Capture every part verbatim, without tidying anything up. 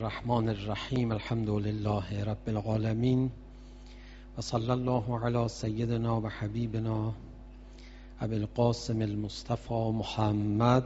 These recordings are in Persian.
الرحمن الرحیم الحمد لله رب العالمین و صلی الله علی سیدنا و حبیبنا ابی القاسم المصطفى محمد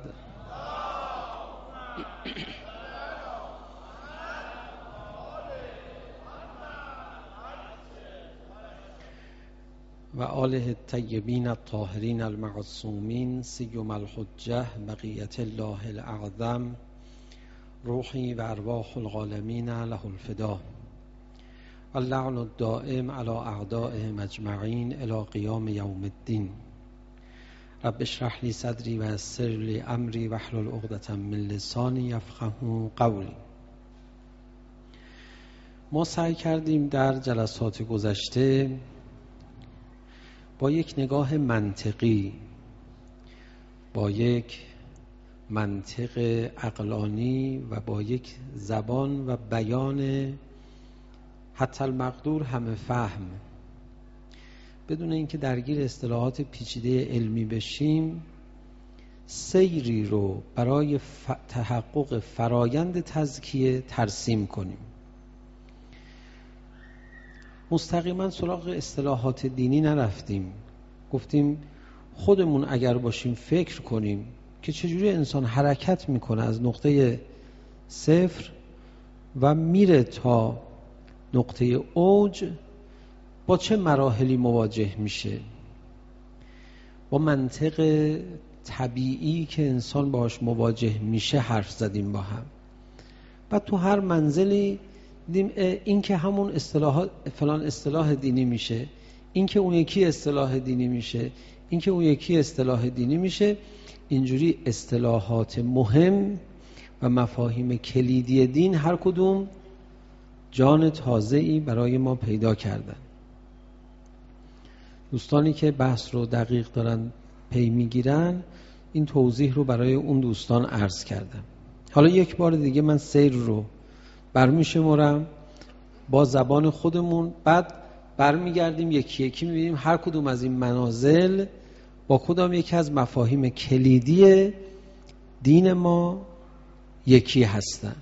و آله الطیبین الطاهرین المعصومین سیما الحجة بقیة الله الاعظم روحی و ارواح العالمین له الفدا و اللعن الدائم علی اعدائهم اجمعین الی قیام یوم الدین. رب اشرح لی صدری و یسر لی امری واحلل عقدة من لسانی یفقهوا قولی. ما سعی کردیم در جلسات گذشته با یک نگاه منطقی، با یک منطق عقلانی و با یک زبان و بیان حتی المقدور همه فهم، بدون اینکه درگیر اصطلاحات پیچیده علمی بشیم، سیری رو برای ف... تحقق فرایند تزکیه ترسیم کنیم. مستقیما سراغ اصطلاحات دینی نرفتیم، گفتیم خودمون اگر باشیم فکر کنیم که چجوری انسان حرکت میکنه از نقطه صفر و میره تا نقطه اوج، با چه مراحلی مواجه میشه، با منطق طبیعی که انسان باهاش مواجه میشه حرف زدیم با هم. بعد تو هر منزلی دیدیم این که همون اصطلاح فلان اصطلاح دینی میشه، این که اون یکی اصطلاح دینی میشه، این که اون یکی اصطلاح دینی میشه. اینجوری اصطلاحات مهم و مفاهیم کلیدی دین هر کدوم جان تازه‌ای برای ما پیدا کردن. دوستانی که بحث رو دقیق دارن پی میگیرن این توضیح رو برای اون دوستان عرض کردم. حالا یک بار دیگه من سیر رو برمیشمارم با زبان خودمون، بعد برمیگردیم یکی یکی میبینیم هر کدوم از این منازل با کدام یکی از مفاهیم کلیدی دین ما یکی هستن.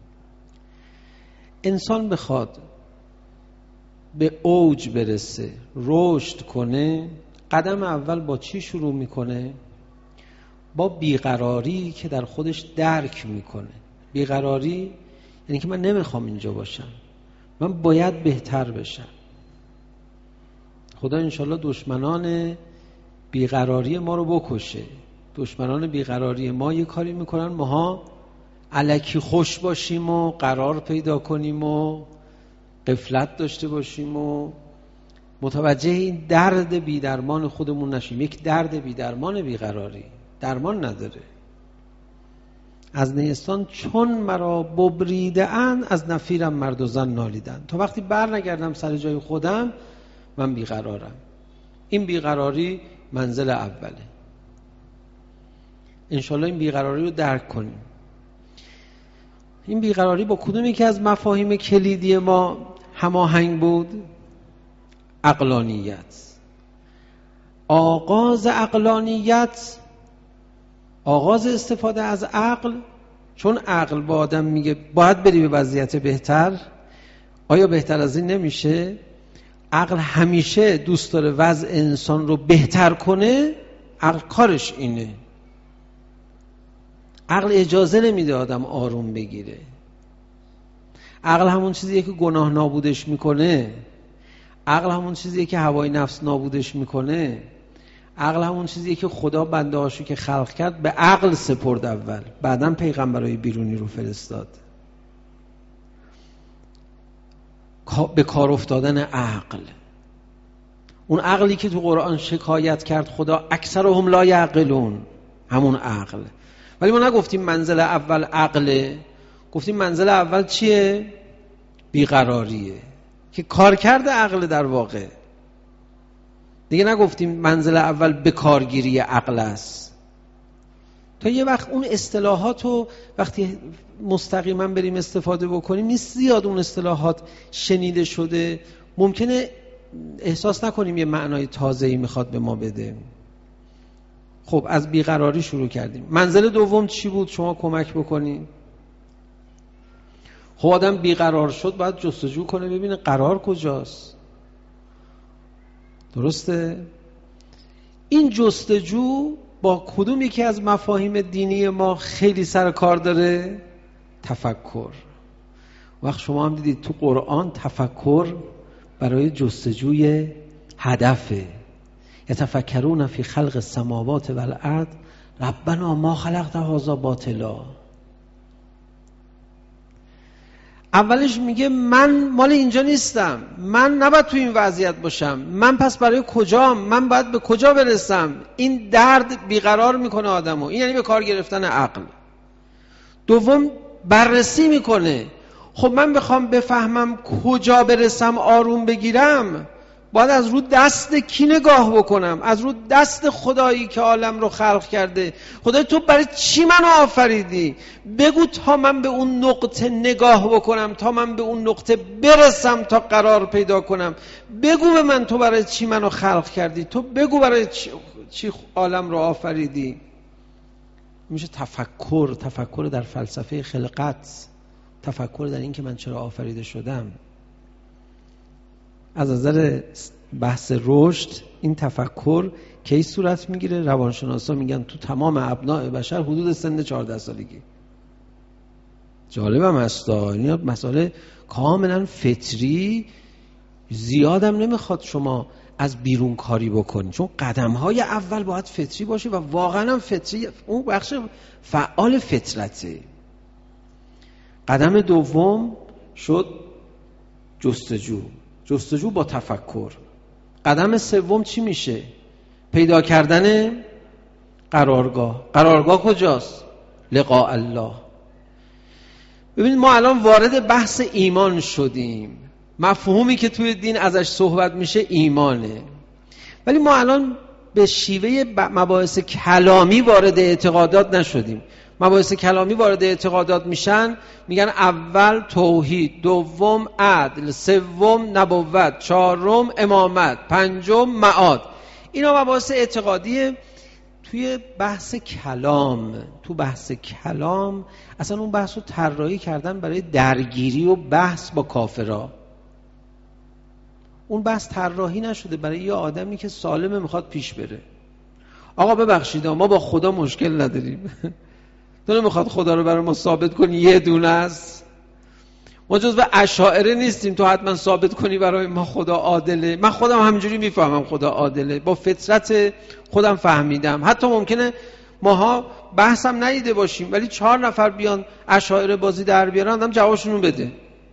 انسان بخواد به اوج برسه، رشد کنه، قدم اول با چی شروع میکنه؟ با بیقراری که در خودش درک میکنه. بیقراری یعنی که من نمیخوام اینجا باشم، من باید بهتر بشم. خدا انشالله دشمنان بیقراری ما رو بکشه. دشمنان بیقراری ما یه کاری میکنن ماها الکی خوش باشیم و قرار پیدا کنیم و غفلت داشته باشیم و متوجه این درد بیدرمان خودمون نشیم. یک درد بیدرمان بیقراری درمان نداره. از نیستان چون مرا ببریده اند، از نفیرم مرد و زن نالیدن. تا وقتی بر نگردم سر جای خودم من بیقرارم. این بیقراری منزل اوله. انشالله این بیقراری رو درک کنیم. این بیقراری با کدوم یکی از مفاهیم کلیدی ما هماهنگ بود؟ عقلانیت. آغاز عقلانیت، آغاز استفاده از عقل، چون عقل با آدم میگه باید بری به وضعیت بهتر. آیا بهتر از این نمیشه؟ عقل همیشه دوست داره وضع انسان رو بهتر کنه. عقل کارش اینه. عقل اجازه نمیده آدم آروم بگیره. عقل همون چیزیه که گناه نابودش میکنه. عقل همون چیزیه که هوای نفس نابودش میکنه. عقل همون چیزیه که خدا بنده هاشو که خلق کرد به عقل سپرد اول، بعداً پیغمبرای بیرونی رو فرستاد. به کار افتادن عقل. اون عقلی که تو قرآن شکایت کرد خدا اکثرهم لا یعقلون، همون عقل. ولی ما نگفتیم منزل اول عقله، گفتیم منزل اول چیه؟ بیقراریه که کار کرده عقل در واقع. دیگه نگفتیم منزل اول به کارگیری عقل است. تا یه وقت اون اصطلاحات رو وقتی مستقیما بریم استفاده بکنیم نیست زیاد اون اصطلاحات شنیده شده، ممکنه احساس نکنیم یه معنای تازه‌ای میخواد به ما بده. خب از بیقراری شروع کردیم. منزل دوم چی بود؟ شما کمک بکنین. خب آدم بیقرار شد باید جستجو کنه ببینه قرار کجاست. درسته؟ این جستجو با کدوم یکی از مفاهیم دینی ما خیلی سر کار داره؟ تفکر. وقت شما هم دیدید تو قرآن تفکر برای جستجوی هدفه. یتفکرون فی خلق السماوات والارض ربنا ما خلقت هذا باطلا. اولش میگه من مال اینجا نیستم، من نباید تو این وضعیت باشم، من پس برای کجام، من باید به کجا برسم. این درد بیقرار میکنه آدمو. این یعنی به کار گرفتن عقل. دوم بررسی میکنه. خب من بخوام بفهمم کجا برسم آروم بگیرم، باید از رو دست کی نگاه بکنم؟ از رو دست خدایی که عالم رو خلق کرده. خدای تو برای چی منو آفریدی؟ بگو تا من به اون نقطه نگاه بکنم، تا من به اون نقطه برسم، تا قرار پیدا کنم. بگو به من تو برای چی منو خلق کردی؟ تو بگو برای چی, چی عالم رو آفریدی؟ میشه تفکر. تفکر در فلسفه خلقت، تفکر در این که من چرا آفریده شدم. از نظر بحث رشد این تفکر کی صورت میگیره؟ روانشناسا میگن تو تمام ابناء بشر حدود سن چهارده سالگی. جالبم هست، این مسئله کاملا فطری، زیادم نمیخواد شما از بیرون کاری بکنی، چون قدم‌های اول باید فطری باشه و واقعا هم فطری، اون بخش فعال فطرته. قدم دوم شد جستجو، جستجو با تفکر. قدم سوم چی میشه؟ پیدا کردن قرارگاه. قرارگاه کجاست؟ لقاء الله. ببینید ما الان وارد بحث ایمان شدیم. مفهومی که توی دین ازش صحبت میشه ایمانه، ولی ما الان به شیوه مباحث کلامی وارد اعتقادات نشدیم. مباحث کلامی وارد اعتقادات میشن، میگن اول توحید، دوم عدل، سوم نبوت، چهارم امامت، پنجم معاد. اینا مباحث اعتقادیه. توی بحث کلام، تو بحث کلام اصلا اون بحث رو طراحی کردن برای درگیری و بحث با کافرها. اون بحث طراحی نشده برای یه آدمی که سالمه میخواد پیش بره. آقا ببخشید ما با خدا مشکل نداریم. تو نمیخواد خدا رو برای ما ثابت کنی یه دونه است؟ ما جزو اشاعره نیستیم تو حتما ثابت کنی برای ما خدا عادله. من خودم همینجوری میفهمم خدا عادله، با فطرت خودم فهمیدم. حتی ممکنه ماها بحثم ندیده باشیم ولی چهار نفر بیان اشاعره بازی در بیارن آدم جوابشون بده.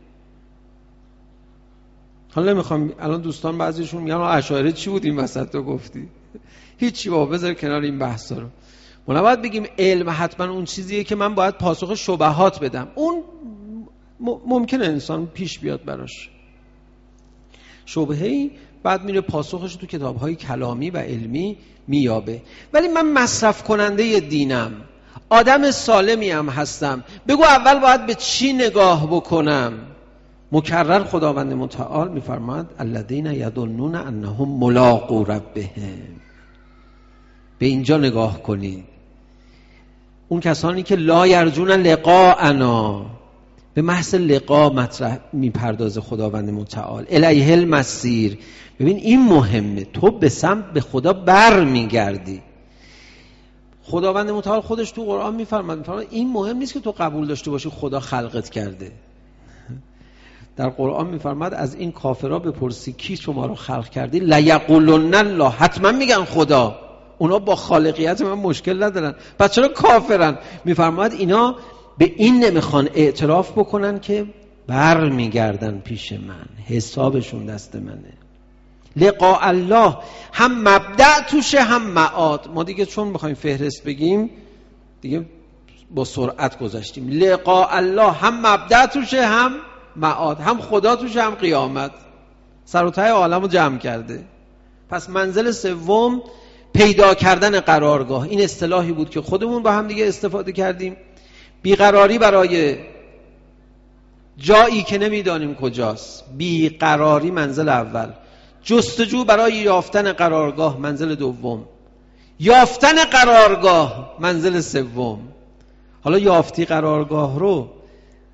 حالا نمیخوام الان دوستان بعضیشون میگن اشاعره چی بود این وسط تو گفتی؟ هیچی بابا، بذار کنار این بحثا رو. ما نباید بگیم علم حتما اون چیزیه که من باید پاسخ شبهات بدم. اون ممکنه انسان پیش بیاد براش شبهه‌ای، بعد میره پاسخش تو کتاب‌های کلامی و علمی میابه. ولی من مصرف کننده دینم، آدم سالمی هم هستم، بگو اول باید به چی نگاه بکنم؟ مکرر خداوند متعال میفرماد الذین یظنون انهم ملاقو ربهم. به اینجا نگاه کنید. اون کسانی که لا یرجون لقاءنا، به محض لقا مطرح میپردازه خداوند متعال. الیه المصیر. ببین این مهمه، تو به سمت به خدا بر میگردی. خداوند متعال خودش تو قرآن میفرماد میفرماد این مهم نیست که تو قبول داشته باشی خدا خلقت کرده. در قرآن میفرماد از این کافرها بپرسی کی شما رو خلق کردی؟ لیقولن الله. حتما میگن خدا. اونا با خالقیت من مشکل ندارن، پس چرا کافرن؟ میفرماد اینا به این نمیخوان اعتراف بکنن که بر میگردن پیش من، حسابشون دست منه. لقاء الله هم مبدأ توشه هم معاد. ما دیگه چون میخوایم فهرست بگیم دیگه با سرعت گذاشتیم. لقاء الله هم مبدأ توشه هم معاد، هم خدا توشه هم قیامت. سر و ته عالم رو جمع کرده. پس منزل سوم پیدا کردن قرارگاه. این اصطلاحی بود که خودمون با هم دیگه استفاده کردیم. بیقراری برای جایی که نمیدانیم کجاست، بیقراری منزل اول. جستجو برای یافتن قرارگاه منزل دوم. یافتن قرارگاه منزل سوم. حالا یافتی قرارگاه رو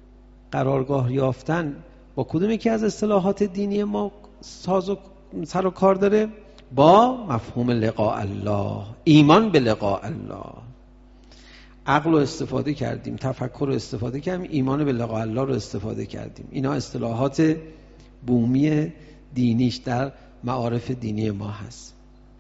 قرارگاه یافتن با کدوم یکی از اصطلاحات دینی ما ساز و سر و کار داره؟ با مفهوم لقاء الله، ایمان به لقاء الله. عقل رو استفاده کردیم، تفکر رو استفاده کردیم، ایمان به لقاء الله رو استفاده کردیم. اینا اصطلاحات بومی دینیش در معارف دینی ما هست.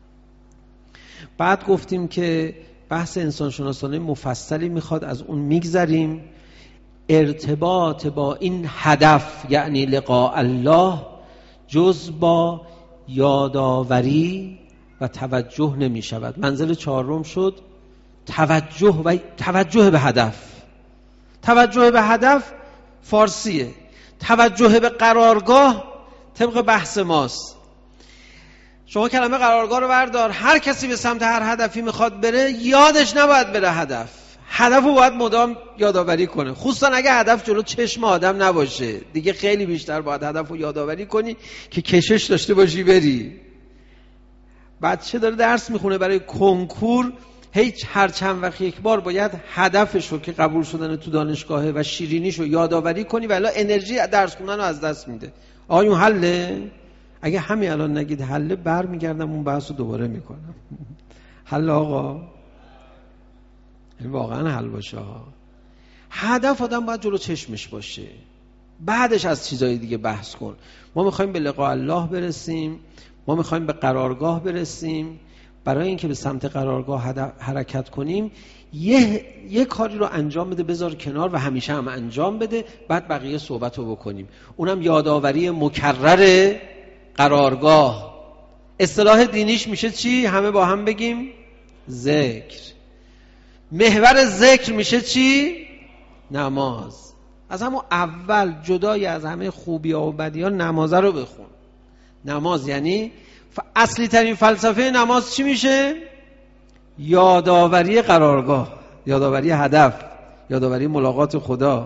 بعد گفتیم که بحث انسانشناسانه مفصلی میخواد، از اون میگذریم. ارتباط با این هدف یعنی لقاء الله جز با یادآوری و توجه نمی شود. منزل چهارم شد توجه و توجه به هدف. توجه به هدف فارسیه، توجه به قرارگاه طبق بحث ماست. شما کلمه قرارگاه رو بردار، هر کسی به سمت هر هدفی میخواد بره یادش نباید بره هدف. هدف رو باید مدام یادآوری کنه، خصوصا اگه هدف جلو چشم آدم نباشه. دیگه خیلی بیشتر باید هدف رو یادآوری کنی که کشش داشته باشی بری. بچه داره درس میخونه برای کنکور، هیچ هر چند وقت یک بار باید هدفش رو که قبول شدن تو دانشگاهه و شیرینیش رو یادآوری کنی، ولی انرژی درس خوندن رو از دست میده. آیون حله؟ اگه همین الان نگید حله، بر میگردم اون بحث رو دوباره میکنم. حل آقا؟ واقعا حل باشه ها. هدف آدم باید جلو چشمش باشه، بعدش از چیزای دیگه بحث کن. ما میخوایم به لقاء الله برسیم، ما میخوایم به قرارگاه برسیم. برای اینکه به سمت قرارگاه حرکت کنیم یه یه کاری رو انجام بده، بذار کنار و همیشه هم انجام بده، بعد بقیه صحبت رو بکنیم. اونم یادآوری مکرر قرارگاه. اصطلاح دینیش میشه چی؟ همه با هم بگیم ذکر. محور ذکر میشه چی؟ نماز. از همون اول جدای از همه خوبی ها و بدی ها نمازه رو بخون. نماز یعنی اصلی ترین فلسفه نماز چی میشه؟ یادآوری قرارگاه، یادآوری هدف، یادآوری ملاقات خدا.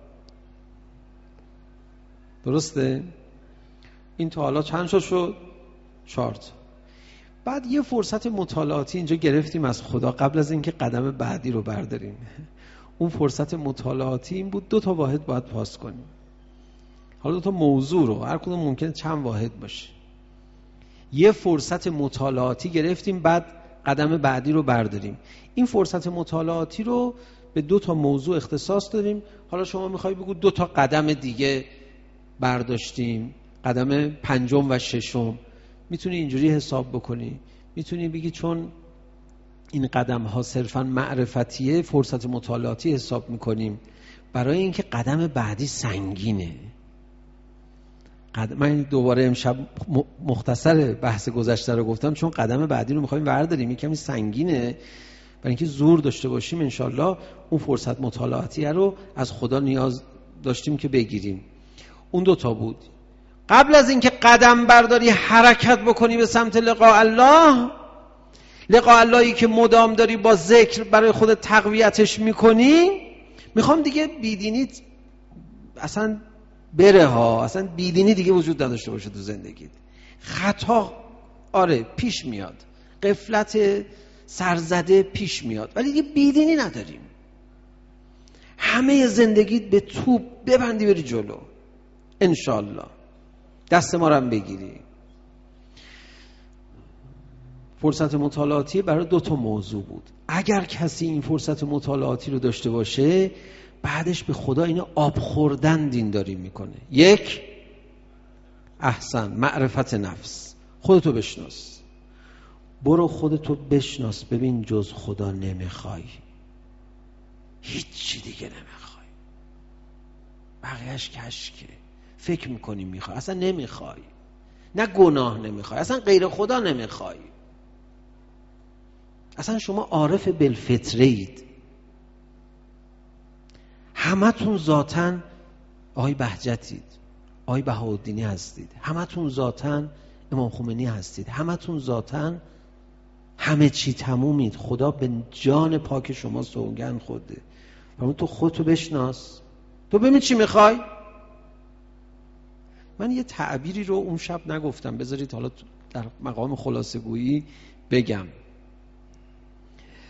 درسته؟ این تا حالا چند شد شد؟ چهار تا. بعد یه فرصت مطالعاتی اینجا گرفتیم از خدا قبل از اینکه قدم بعدی رو برداریم. اون فرصت مطالعاتی این بود دو تا واحد باید پاس کنیم. حالا دو تا موضوع رو، هر کدوم ممکنه چند واحد باشه. یه فرصت مطالعاتی گرفتیم، بعد قدم بعدی رو برداریم. این فرصت مطالعاتی رو به دو تا موضوع اختصاص دادیم. حالا شما میخوای بگو دو تا قدم دیگه برداشتیم، قدم پنجم و ششم. میتونی اینجوری حساب بکنی، میتونی بگی چون این قدم ها صرفا معرفتیه فرصت مطالعاتی حساب میکنیم، برای اینکه قدم بعدی سنگینه. من دوباره امشب مختصر بحث گذشته رو گفتم چون قدم بعدی رو میخوایم برداریم، یه کمی سنگینه، برای اینکه زور داشته باشیم انشالله اون فرصت مطالعاتی رو از خدا نیاز داشتیم که بگیریم. اون دوتا بود. قبل از اینکه قدم برداری حرکت بکنی به سمت لقاء الله، لقاء اللهی که مدام داری با ذکر برای خودت تقویتش میکنی، میخوام دیگه بیدینی اصلا بره ها، اصلا بیدینی دیگه وجود نداشته باشه تو زندگیت. خطا آره پیش میاد، غفلت سرزده پیش میاد، ولی دیگه بیدینی نداریم. همه زندگیت به توپ ببندی بری جلو انشالله، دست ما رو هم بگیری. فرصت مطالعاتی برای دو تا موضوع بود. اگر کسی این فرصت مطالعاتی رو داشته باشه، بعدش به خدا اینو آب خوردن دینداری میکنه. یک، احسن، معرفت نفس. خودتو بشناس، برو خودتو بشناس، ببین جز خدا نمیخوای، هیچی دیگه نمیخوای، بقیهش کشکه. فکر میکنی میخوای، اصلا نمیخوای. نه گناه نمیخوای، اصلا غیر خدا نمیخوای. اصلا شما عارف بالفطره اید. همه تون ذاتن آقای بهجتید، آقای بهاءالدینی هستید، همه تون ذاتن امام خمینی هستید، همه تون ذاتن همه چی تمومید. خدا به جان پاک شما سوگند خورده. فرمود تو خودتو بشناس، تو ببین چی میخوای. من یه تعبیری رو اون شب نگفتم، بذارید حالا در مقام خلاصه گویی بگم.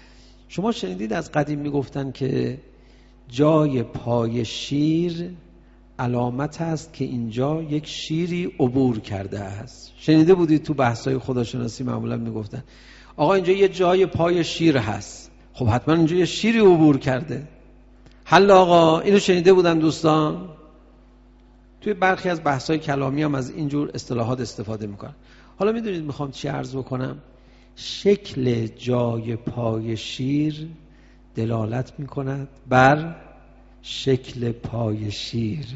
شما شنیدید از قدیم میگفتن که جای پای شیر علامت است که اینجا یک شیری عبور کرده است. شنیده بودید تو بحث‌های خداشناسی معمولا میگفتن آقا اینجا یه جای پای شیر هست، خب حتما اینجا یه شیری عبور کرده. حل آقا، اینو شنیده بودن دوستان؟ توی برخی از بحث‌های کلامی هم از اینجور اصطلاحات استفاده میکنن. حالا میدونید میخوام چی عرض بکنم؟ شکل جای پای شیر دلالت میکند بر شکل پای شیر.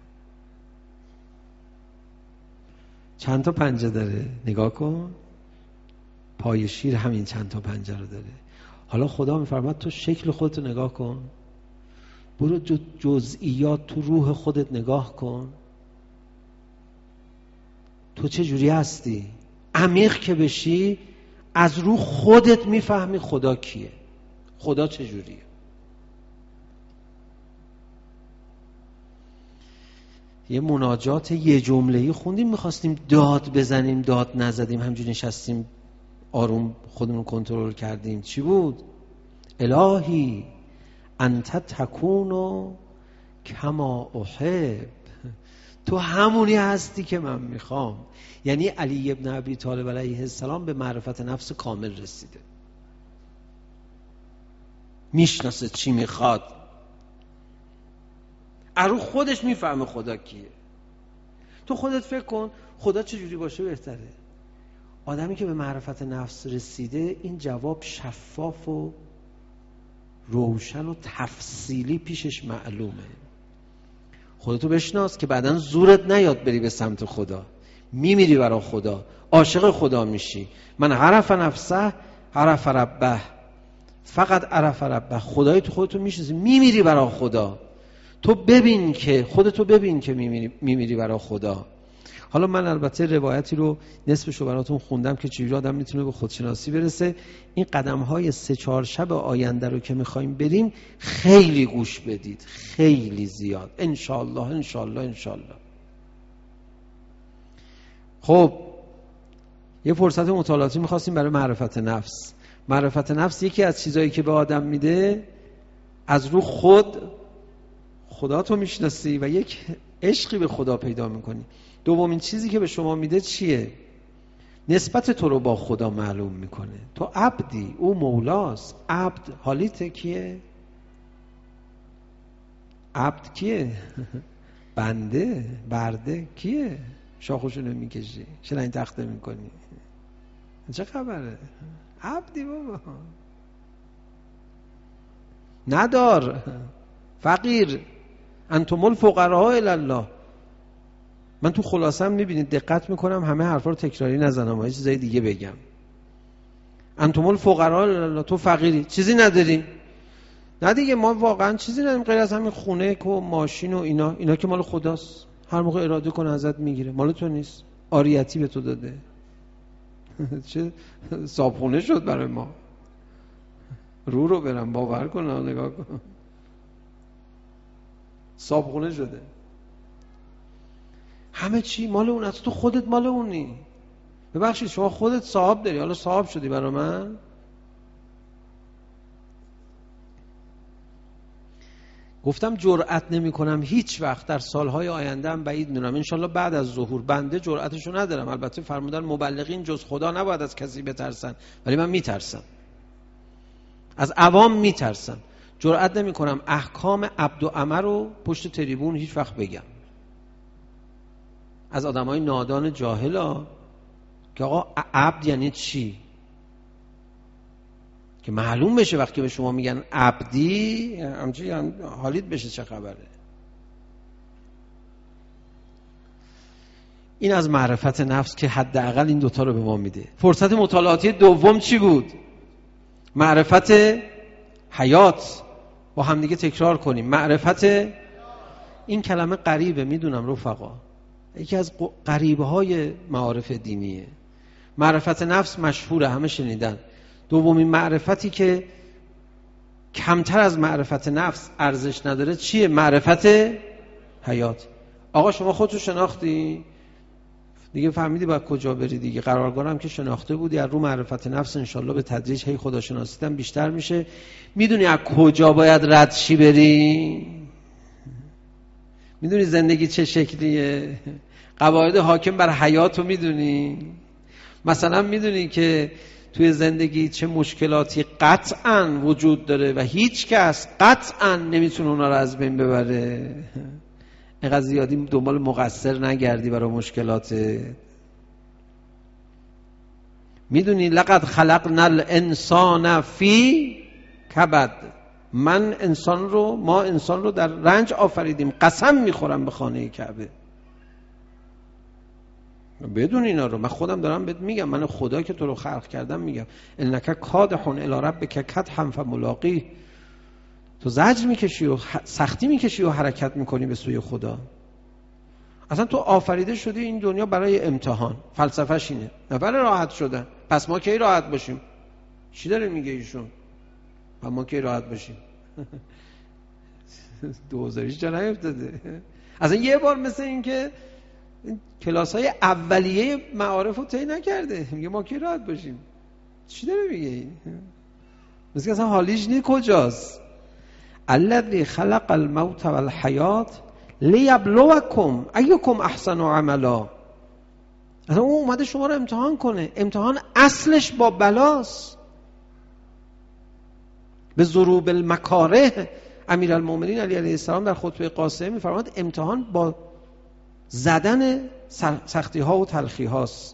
چند تا پنجه داره؟ نگاه کن، پای شیر همین چند تا پنجه رو داره. حالا خدا میفرماد تو شکل خودتو نگاه کن، برو جزئیات تو روح خودت نگاه کن، تو چه جوری هستی؟ عمیق که بشی از روح خودت میفهمی خدا کیه، خدا چه جوریه. یه مناجات یه جمله‌ای خوندیم، میخواستیم داد بزنیم، داد نزدیم، همجوری نشستیم آروم خودمون کنترل کردیم. چی بود؟ الهی انت تکونو کما احب، تو همونی هستی که من میخوام. یعنی علی ابن ابی طالب علیه السلام به معرفت نفس کامل رسیده، میشناسه چی میخواد، ارو خودش میفهمه خدا کیه. تو خودت فکر کن خدا چجوری باشه بهتره. آدمی که به معرفت نفس رسیده این جواب شفاف و روشن و تفصیلی پیشش معلومه. خودتو بشناس که بعداً زورت نیاد بری به سمت خدا، میمیری برای خدا، عاشق خدا میشی. من عرف نفسه عرف ربه، فقط عرف ربه، خدای تو خودتو میشناسی، میمیری برای خدا. تو ببین که خودتو ببین که میمیری, میمیری برای خدا. حالا من البته روایتی رو نصفشو براتون خوندم که چجوری آدم میتونه به خودشناسی برسه. این قدم‌های سه چهار شب آینده رو که میخوایم بریم خیلی گوش بدید، خیلی زیاد، انشالله انشالله انشالله. خب یه فرصت مطالعاتی میخواستیم برای معرفت نفس. معرفت نفس یکی از چیزایی که به آدم میده، از رو خود خدا تو میشناسی و یک عشقی به خدا پیدا میکنی. دومین چیزی که به شما میده چیه؟ نسبت تو رو با خدا معلوم میکنه. تو عبدی، او مولاست. عبد حالیت کیه؟ عبد کیه؟ بنده، برده کیه؟ شاخوشونو میکشی، شلنگ تخته میکنی، چه خبره؟ عبدی بابا، ندار، فقیر، انتم الفقراء الی الله. من تو خلاصم میبینید دقت میکنم همه حرفا رو تکراری نزنم و یه چیزای دیگه بگم. انتم الفقراء الی الله، تو فقیری، چیزی نداری. نه دیگه، ما واقعا چیزی نداریم غیر از همین خونه و ماشین و اینا. اینا که مال خداست، هر موقع اراده کنه ازت میگیره، مال تو نیست، عاریتی به تو داده. چه صابخونه شد برای ما. رو رو برم باور کن، نگاه کن، صابخونه شده. همه چی مال اون است، تو خودت مال اونی. ببخشید شما خودت صاحب داری، حالا صاحب شدی برای من. گفتم جرأت نمی کنم هیچ وقت در سالهای آینده هم بعید می‌دونم انشالله بعد از ظهور، بنده جرأتشو ندارم. البته فرمودن مبلغین جز خدا نباید از کسی بترسن، ولی من میترسم، از عوام میترسم. جرأت نمی کنم احکام عبد و امر رو پشت تریبون هیچ وقت بگم از آدمای نادان جاهلا که آقا عبد یعنی چی، که معلوم بشه وقتی به شما میگن عبدی همچی هم حالیت بشه چه خبره. این از معرفت نفس که حداقل این دوتا رو به ما میده. فرصت مطالعاتی دوم چی بود؟ معرفت حیات. با هم دیگه تکرار کنیم. معرفت، این کلمه غریبه میدونم رفقا، یکی از غریبه های معارف دینیه. معرفت نفس مشهوره، همه شنیدن. دومین معرفتی که کمتر از معرفت نفس ارزش نداره چیه؟ معرفت حیات. آقا شما خودتو شناختی دیگه، فهمیدی باید کجا بری دیگه. قرارگارم که شناخته بودی، از رو معرفت نفس انشالله به تدریج هی خداشناسیتم بیشتر میشه. میدونی از کجا باید رد شی بری؟ میدونی زندگی چه شکلیه؟ قواعد حاکم بر حیات رو میدونی؟ مثلا میدونی که توی زندگی چه مشکلاتی قطعاً وجود داره و هیچ کس قطعاً نمیتونه اونا رو از بین ببره. اینقدر زیادی دنبال مقصر نگردی برای مشکلات. میدونی لقد خلقنا الانسان فی کبد، من انسان رو ما انسان رو در رنج آفریدیم، قسم میخورم به خانه کعبه. بدون اینا رو من خودم دارم بهت میگم، من خدا که تو رو خلق کردم میگم انک کادح الی ربک کدحا فملاقیه. تو زجر میکشی و سختی میکشی و حرکت میکنی به سوی خدا. اصلا تو آفریده شدی این دنیا برای امتحان. فلسفه‌ش اینه، نه برای راحت شدن. پس ما کی راحت باشیم؟ چی داره میگه ایشون؟ و ما کی راحت باشیم؟ دوزاریش جا نیفتاده. اصلا یه بار مثل این که کلاس های اولیه معارف رو طی نکرده، میگه ما کی راحت باشیم. چی داره میگه این؟ مثل که اصلا حالیش نی کجاست. الذی خلق الموت والحیات لیبلوکم ایکم احسن عملا. اصلا اون اومده شما رو امتحان کنه. امتحان اصلش با بلاست. به ضروب المکاره امیرالمومنین علی علیه السلام در خطبه قاصمه میفرماد امتحان با زدن سختی ها و تلخی هاست.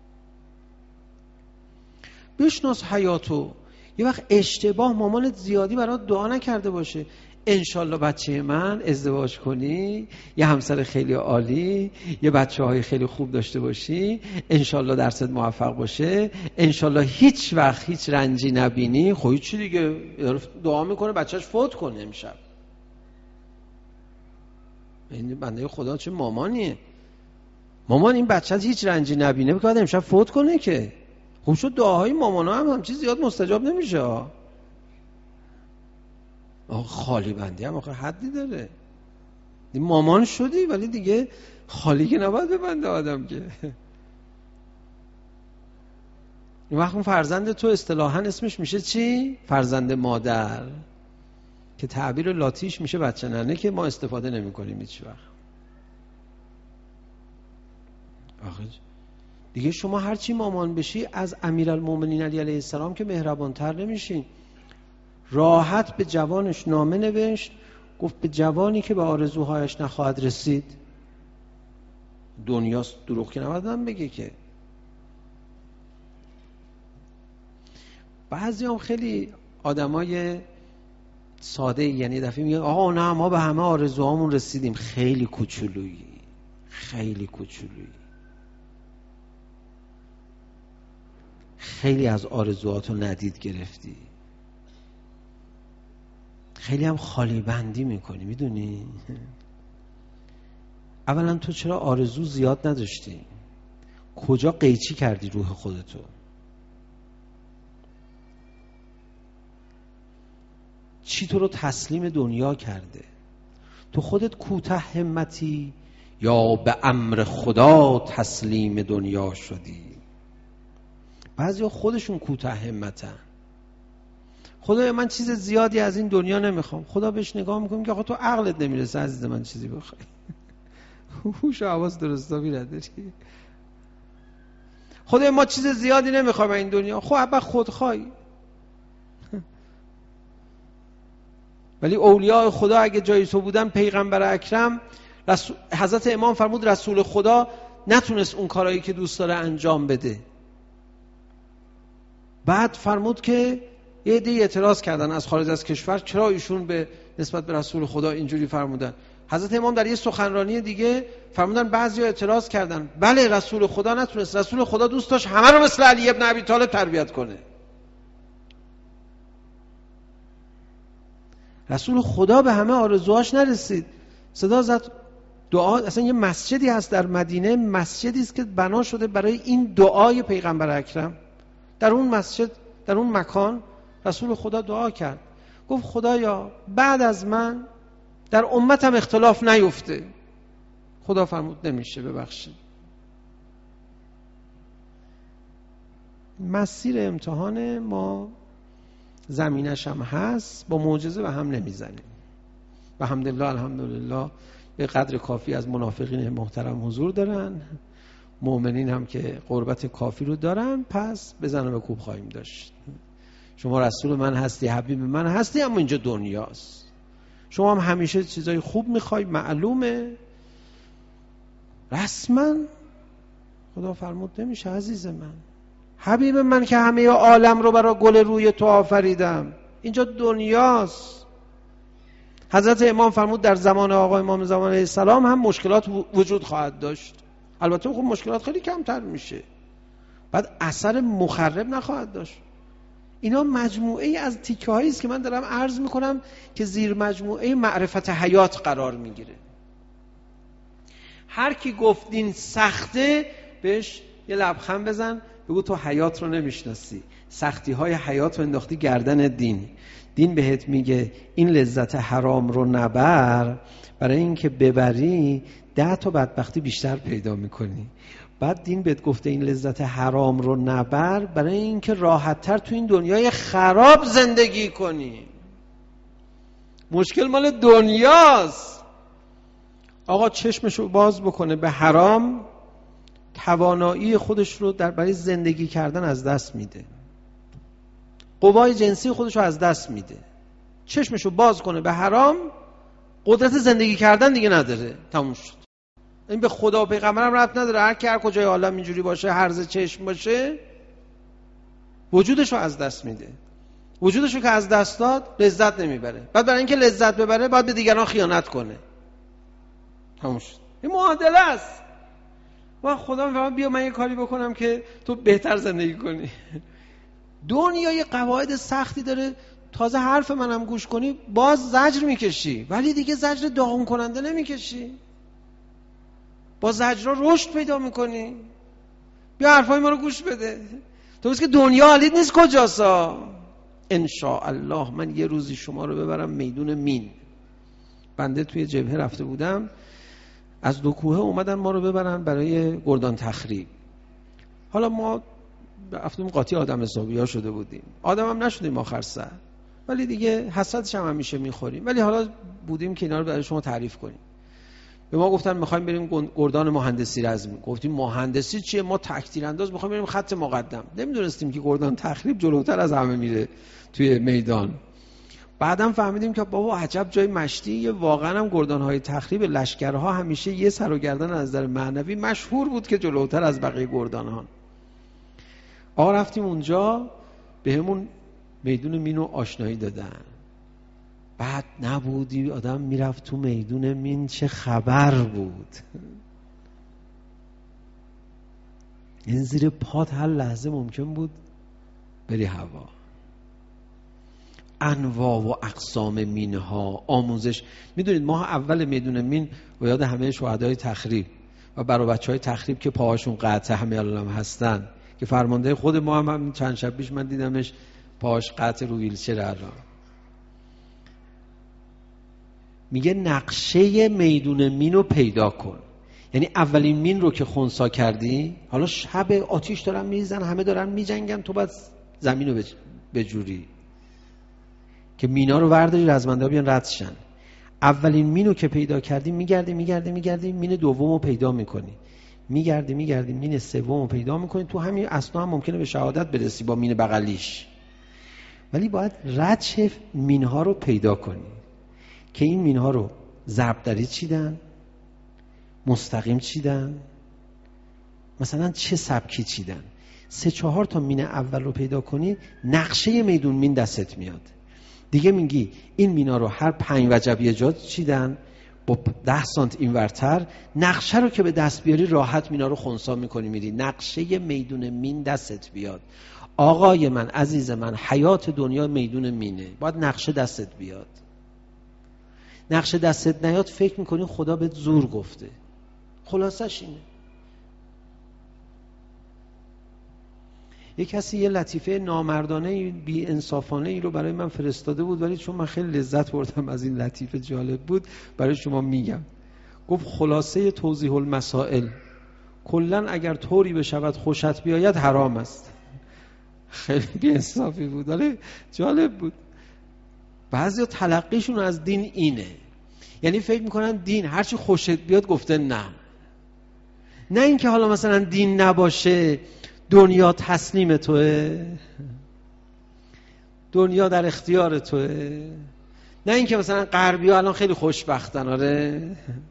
بشناس حیاتو. یه وقت اشتباه مامانت زیادی برات دعا نکرده باشه انشالله بچه من ازدواج کنی، یه همسر خیلی عالی، یه بچه های خیلی خوب داشته باشی، انشالله درست موفق باشه، انشالله هیچ وقت هیچ رنجی نبینی. خب چی دیگه دعا میکنه بچهش فوت کنه امشب. این بنده خدا چه مامانیه. مامان این بچه هیچ رنجی نبینه بگه بعد امشب فوت کنه که خوب شد. دعاهای مامانا هم همچین زیاد مستجاب نمیشه. آخه خالی بندی هم آخه حدی داره. مامان شدی ولی دیگه خالی که نباید ببنده آدم که. این وقت اون فرزند تو اصطلاحاً اسمش میشه چی؟ فرزند مادر، که تعبیر لاتیش میشه بچه ننه که ما استفاده نمی کنیم هیچ وقت. آخه دیگه شما هرچی مامان بشی از امیرالمومنین علی علیه السلام که مهربانتر نمیشین. راحت به جوانش نامه نوشت، گفت به جوانی که به آرزوهایش نخواهد رسید. دنیاست، دروغ که نباید من بگه که. بعضی هم خیلی آدمای ساده، یعنی دفعه میگه آقا نه ما به همه آرزوهامون رسیدیم. خیلی کوچولویی، خیلی کوچولویی. خیلی از آرزوهاتو ندید گرفتی. خیلی هم خالی بندی میکنی. میدونی اولا تو چرا آرزو زیاد نداشتی؟ کجا قیچی کردی روح خودتو؟ چی تو رو تسلیم دنیا کرده؟ تو خودت کوته همتی یا به امر خدا تسلیم دنیا شدی؟ بعضیا خودشون کوته همتن. خدایا من چیز زیادی از این دنیا نمیخوام. خدا بهش نگاه میکنه که آقا تو عقلت نمیرسه عزیز من چیزی بخوای. هوش و حواس درستابی نداری. خدایا ما چیز زیادی نمیخوایم این دنیا. خب ابا خودخوای. ولی اولیاء خدا اگه جای تو بودن، پیغمبر اکرم رسول... حضرت امام فرمود رسول خدا نتونست اون کارهایی که دوست داره انجام بده. بعد فرمود که یه عده اعتراض کردن از خارج از کشور چرا ایشون به نسبت به رسول خدا اینجوری فرمودن. حضرت امام در یه سخنرانی دیگه فرمودن بعضیا اعتراض کردن بله رسول خدا نتونست، رسول خدا دوست داشت همه رو مثل علی ابن ابی طالب تربیت کنه. رسول خدا به همه آرزوهاش نرسید. صدا زد دعا. اصلا یه مسجدی هست در مدینه، مسجدی است که بنا شده برای این دعای پیغمبر اکرم. در اون مسجد، در اون مکان رسول خدا دعا کرد، گفت خدایا بعد از من در امتم اختلاف نیفته. خدا فرمود نمیشه، ببخشید. مسیر امتحان ما زمینش هم هست، با معجزه به هم نمیزنیم. و الحمدلله الحمدلله به قدر کافی از منافقین محترم حضور دارن، مؤمنین هم که قربت کافی رو دارن، پس بزن و کوب خواهیم داشت. شما رسول من هستی، حبیب من هستی، اما اینجا دنیاست. شما هم همیشه چیزای خوب میخوای، معلومه. رسما خدا فرمود نمیشه عزیز من، حبیب من که همه عالم رو برای گل روی تو آفریدم، اینجا دنیاست. حضرت امام فرمود در زمان آقا امام زمان علیه السلام هم مشکلات وجود خواهد داشت، البته خب مشکلات خیلی کمتر میشه، بعد اثر مخرب نخواهد داشت. اینا مجموعه ای از تیکه هایی است که من دارم عرض میکنم که زیر مجموعه معرفت حیات قرار میگیره. هر کی گفت دین سخته بهش یه لبخند بزن، بگو تو حیات رو نمیشناسی، سختی های حیات رو انداختی گردن دین. دین بهت میگه این لذت حرام رو نبر، برای اینکه ببری ده تا بدبختی بیشتر پیدا میکنی. بعد دین بهت گفته این لذت حرام رو نبر برای اینکه راحت تر تو این دنیای خراب زندگی کنی. مشکل مال دنیاست. آقا چشمشو باز بکنه به حرام، توانایی خودش رو در برای زندگی کردن از دست میده، قوای جنسی خودش رو از دست میده. چشمشو باز کنه به حرام، قدرت زندگی کردن دیگه نداره، تموم شد. این به خدا و پیغمبرم ربط نداره. هر کی هر کجای عالم اینجوری باشه، هرز چشم باشه، وجودش رو از دست میده. وجودش رو که از دست داد لذت نمیبره، بعد برای اینکه لذت ببره باید به دیگران خیانت کنه. تموم شد. این معادله است. و خدا میفهمه بیا من یه کاری بکنم که تو بهتر زندگی کنی. دنیا یه قواعد سختی داره، تازه حرف منم گوش کنی باز زجر میکشی، ولی دیگه زجر داغون کننده نمیکشی، با زجرها رشد پیدا میکنی. بیا حرفای ما رو گوش بده. تو بس که دنیا حالیت نیست کجاسا. انشاءالله من یه روزی شما رو ببرم میدون مین. بنده توی جبهه رفته بودم، از دو کوهه اومدن ما رو ببرن برای گردان تخریب. حالا ما رفتیم قاطی آدم حسابی ها شده بودیم، آدم هم نشدیم آخر سر، ولی دیگه حسرتش هم همیشه میخوریم. ولی حالا بودیم که اینا رو برای شما تعریف کنیم. به ما گفتن میخوایم بریم گردان مهندسی رزمی. گفتیم مهندسی چیه؟ ما تکتیر انداز میخوایم بریم خط مقدم. نمیدونستیم که گردان تخریب جلوتر از همه میره توی میدان. بعدم فهمیدیم که بابا عجب جای مشتی، واقعا هم گردان‌های تخریب لشکرها همیشه یه سر و گردن از نظر معنوی مشهور بود که جلوتر از بقیه گردان‌ها. آقا رفتیم اونجا، بهمون میدون مینو آشنایی دادن. بعد نبودی آدم میرفت تو میدون مین چه خبر بود. این زیر پات هر لحظه ممکن بود بری هوا. انواع و اقسام مینها، آموزش. میدونید ما اول میدون مین و یاد همه شهدای تخریب و برای بچهای تخریب که پاهاشون قطع همه الان هستن، که فرمانده خود ما هم, هم چند شب پیش من دیدمش پاهاش قطع رو ویلچر الان. میگه نقشه میدون مین رو پیدا کن. یعنی اولین مین رو که خنثی کردی، حالا شب آتیش دارن میریزن، همه دارن میجنگن، تو باید زمین رو بجوری که مینا رو ورداری رزمنده بیان ردشن. اولین مینو که پیدا کردی میگردی میگردی میگردی مین دومو پیدا میکنی، میگردی میگردی مین سومو پیدا میکنی. تو همین اثنا هم ممکنه به شهادت برسی با مین بغلیش، ولی باید ردش مینها رو پیدا کنی که این مینها رو ضربدری چیدن، مستقیم چیدن، مثلا چه سبکی چیدن. سه چهار تا مین اول رو پیدا کنی، نقشه میدون مین دستت میاد. دیگه میگی این مینا رو هر پنج وجب یه جا چیدن با ده سانت این ورتر. نقشه رو که به دست بیاری راحت مینا رو خنثی میکنی میری. نقشه میدون مین دستت بیاد. آقای من، عزیز من، حیات دنیا میدون مینه. باید نقشه دستت بیاد. نقشه دستت نیاد فکر میکنی خدا بهت زور گفته. خلاصش اینه. یک کسی یه لطیفه نامردانه بی انصافانه ای رو برای من فرستاده بود، ولی چون من خیلی لذت بردم از این لطیفه، جالب بود، برای شما میگم. گفت خلاصه توضیح المسائل، کلن اگر طوری بشود خوشت بیاید حرام است. خیلی بی انصافی بود ولی جالب بود. بعضی تلقیشون از دین اینه، یعنی فکر میکنن دین هرچی خوشت بیاد گفته نه. نه اینکه حالا مثلا دین نباشه دنیا تسلیم توه، دنیا در اختیار توه. نه اینکه مثلا غربی ها الان خیلی خوشبختن، آره.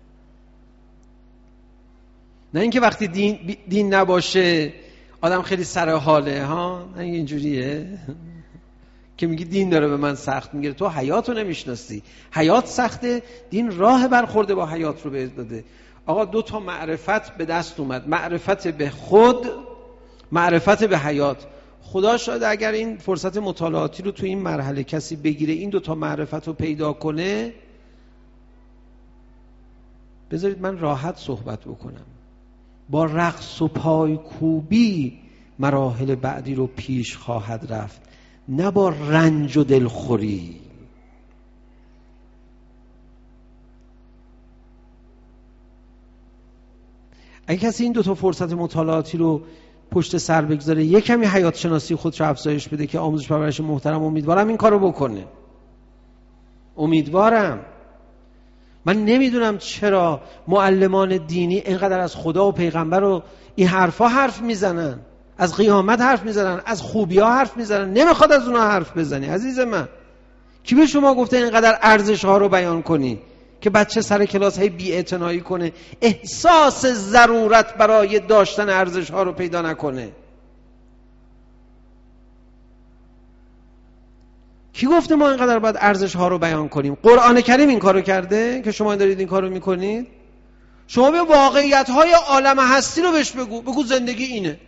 نه اینکه وقتی دین, دین نباشه آدم خیلی سر حاله ها. نه اینجوریه که میگی دین داره به من سخت میگیره. تو حیات رو نمیشناسی. حیات سخته، دین راه برخورده با حیات رو بهت داده. آقا دو تا معرفت به دست اومد، معرفت به خود، معرفت به حیات. خدا شاید اگر این فرصت مطالعاتی رو تو این مرحله کسی بگیره، این دو تا معرفت رو پیدا کنه، بذارید من راحت صحبت بکنم، با رقص و پایکوبی مراحل بعدی رو پیش خواهد رفت، نه با رنج و دلخوری. اگه کسی این دو تا فرصت مطالعاتی رو پشت سر بگذاره، یک کمی حیات شناسی خودش رو افزایش بده که آموزش پرورش محترم، امیدوارم این کارو بکنه. امیدوارم. من نمیدونم چرا معلمان دینی اینقدر از خدا و پیغمبر و این حرفا حرف میزنن، از قیامت حرف میزنن، از خوبی ها حرف میزنن. نمیخواد از اونها حرف بزنی عزیز من. کی به شما گفته اینقدر ارزش ها رو بیان کنی که بچه سر کلاس هی بی‌اعتنایی کنه، احساس ضرورت برای داشتن ارزش ها رو پیدا نکنه؟ کی گفته ما اینقدر باید ارزش ها رو بیان کنیم؟ قرآن کریم این کارو کرده که شما دارید این کارو میکنید؟ شما به واقعیت های عالم هستی رو بهش بگو، بگو زندگی اینه.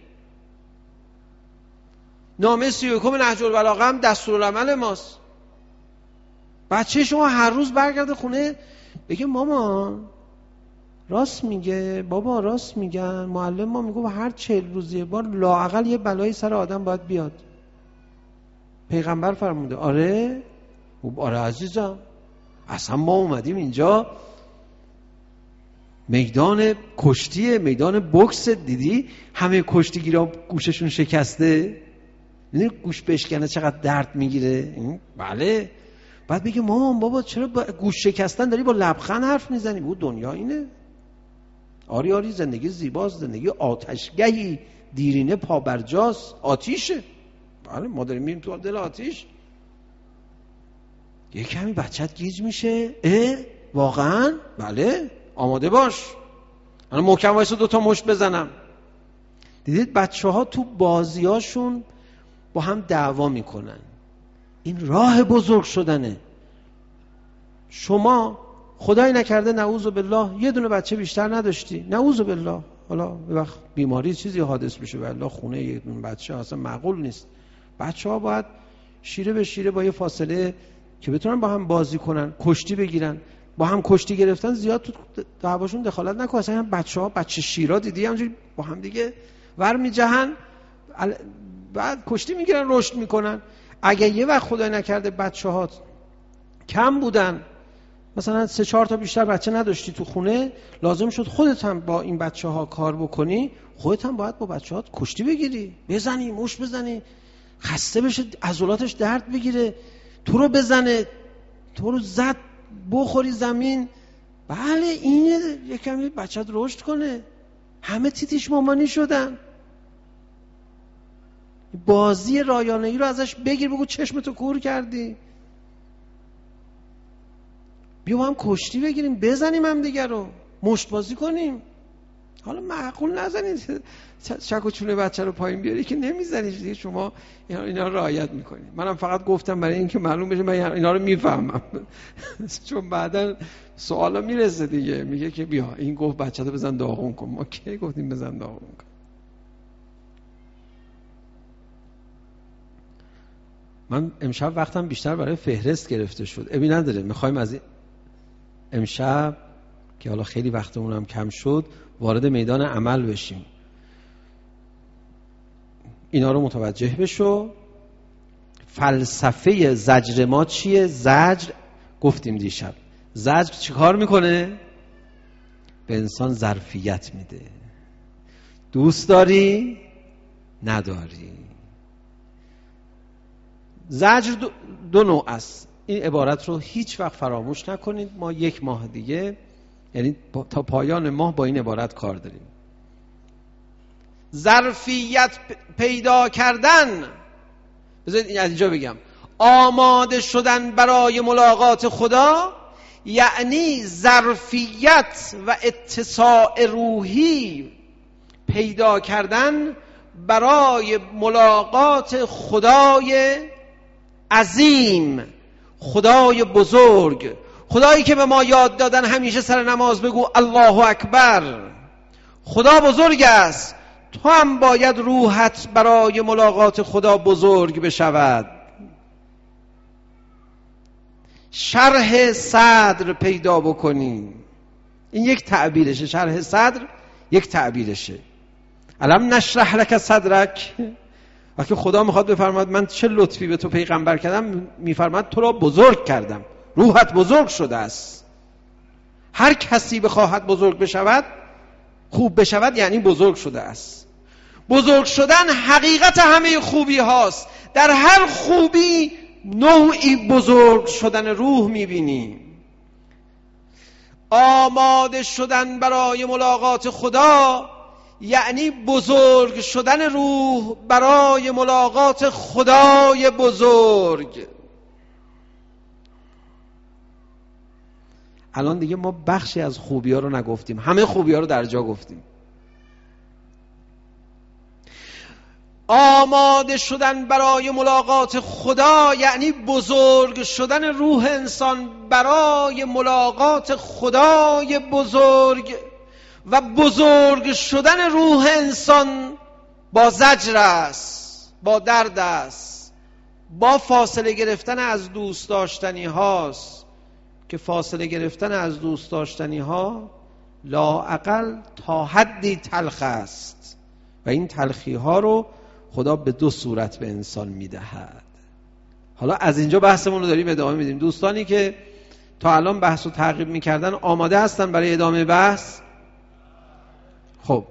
نامه سی و یکم نهج البلاغه هم دستورالعمل ماست. بچه شما هر روز برگرده خونه بگه مامان راست میگه، بابا راست میگن، معلم ما میگه هر چهل روز یه بار لااقل یه بلایی سر آدم باید بیاد. پیغمبر فرموده. آره آره عزیزم، اصلا ما اومدیم اینجا میدان کشتیه، میدان بوکس. دیدی همه کشتیگیرا گوششون شکسته؟ میدونی گوش بشکنه چقدر درد میگیره؟ بله. بعد بگه مامان بابا چرا با گوش شکستن داری با لبخند حرف میزنی؟ او دنیا اینه. آری آری زندگی زیباست، زندگی آتشگهی، دیرینه پابرجاست، آتیشه. بله ما داریم میریم تو دل آتیش. یه کمی بچت گیج میشه. اه واقعا؟ بله آماده باش. من محکم وایسا دو تا مشت بزنم. دیدید بچه ها تو بازیاشون با هم دعوا میکنن. این راه بزرگ شدنه. شما خدای نکرده نعوذ بالله یه دونه بچه بیشتر نداشتی، نعوذ بالله، حالا یه وقت بیماری چیزی حادث بشه والله خونه یه دونه بچه اصلا معقول نیست. بچه ها باید شیره به شیره با یه فاصله که بتونن با هم بازی کنن، کشتی بگیرن. با هم کشتی گرفتن زیاد تو دعواشون دخالت نکن. اصلا هم بچه ها بچه شیرا دیدی همونجوری با هم دیگه ور میجهن، بعد کشتی میگیرن، رشد میکنن. اگه یه وقت خدای نکرده بچه ها کم بودن، مثلا سه چهار تا بیشتر بچه نداشتی تو خونه، لازم شد خودت هم با این بچه ها کار بکنی، خودت هم باید با بچه ها کشتی بگیری، بزنی، مش بزنی، خسته بشه، عضلاتش درد بگیره، تو رو بزنه، تو رو زد بخوری زمین. بله اینه یکمی بچت رشد کنه. همه تیتیش مامانی شدن. بازی رایانه‌ای رو ازش بگیر، بگو چشمتو کور کردی. بیا با هم کشتی بگیریم، بزنیم هم دیگه رو، مشت بازی کنیم. حالا معقول نزنید چک و چونه بچه رو پایین بیاری که نمیزنید دیگه، شما اینا رو رعایت میکنید. منم فقط گفتم برای اینکه معلوم بشه من اینا رو میفهمم چون بعداً سوالا میرسه دیگه، میگه که بیا این گفت بچه رو بزن داغون کن. ما کی گفتیم بزن داغون کن؟ من امشب وقتم بیشتر برای فهرست گرفته شد. ابی نداره، میخوایم از این امشب که حالا خیلی وقتمون هم کم شد وارد میدان عمل بشیم. اینا رو متوجه بشو. فلسفه زجر ما چیه؟ زجر گفتیم دیشب، زجر چی کار میکنه؟ به انسان ظرفیت میده. دوست داری؟ نداری. زجر دو, دو نوع است. این عبارت رو هیچ وقت فراموش نکنید. ما یک ماه دیگه، یعنی تا پایان ماه، با این عبارت کار داریم. ظرفیت پیدا کردن، بذارید این از اینجا بگم، آماده شدن برای ملاقات خدا یعنی ظرفیت و اتساع روحی پیدا کردن برای ملاقات خدای عظیم، خدای بزرگ، خدایی که به ما یاد دادن همیشه سر نماز بگو الله اکبر. خدا بزرگ است، تو هم باید روحت برای ملاقات خدا بزرگ بشود. شرح صدر پیدا بکنی، این یک تعبیرشه. شرح صدر یک تعبیرشه. الم نشرح لک صدرک، وقتی خدا میخواد بفرماد من چه لطفی به تو پیغمبر کردم، میفرماد تو را بزرگ کردم، روحت بزرگ شده است. هر کسی بخواهد بزرگ بشود، خوب بشود، یعنی بزرگ شده است. بزرگ شدن حقیقت همه خوبی هاست. در هر خوبی نوعی بزرگ شدن روح میبینیم. آماده شدن برای ملاقات خدا یعنی بزرگ شدن روح برای ملاقات خدای بزرگ. الان دیگه ما بخشی از خوبی ها رو نگفتیم، همه خوبی ها رو در جا گفتیم. آماده شدن برای ملاقات خدا یعنی بزرگ شدن روح انسان برای ملاقات خدای بزرگ، و بزرگ شدن روح انسان با زجر است، با درد است، با فاصله گرفتن از دوست داشتنی هاست که فاصله گرفتن از دوست داشتنی ها لااقل تا حدی تلخ است و این تلخی ها رو خدا به دو صورت به انسان میدهد. حالا از اینجا بحثمون رو داریم ادامه میدیم. دوستانی که تا الان بحث رو تعقیب میکردن آماده هستن برای ادامه بحث؟ خب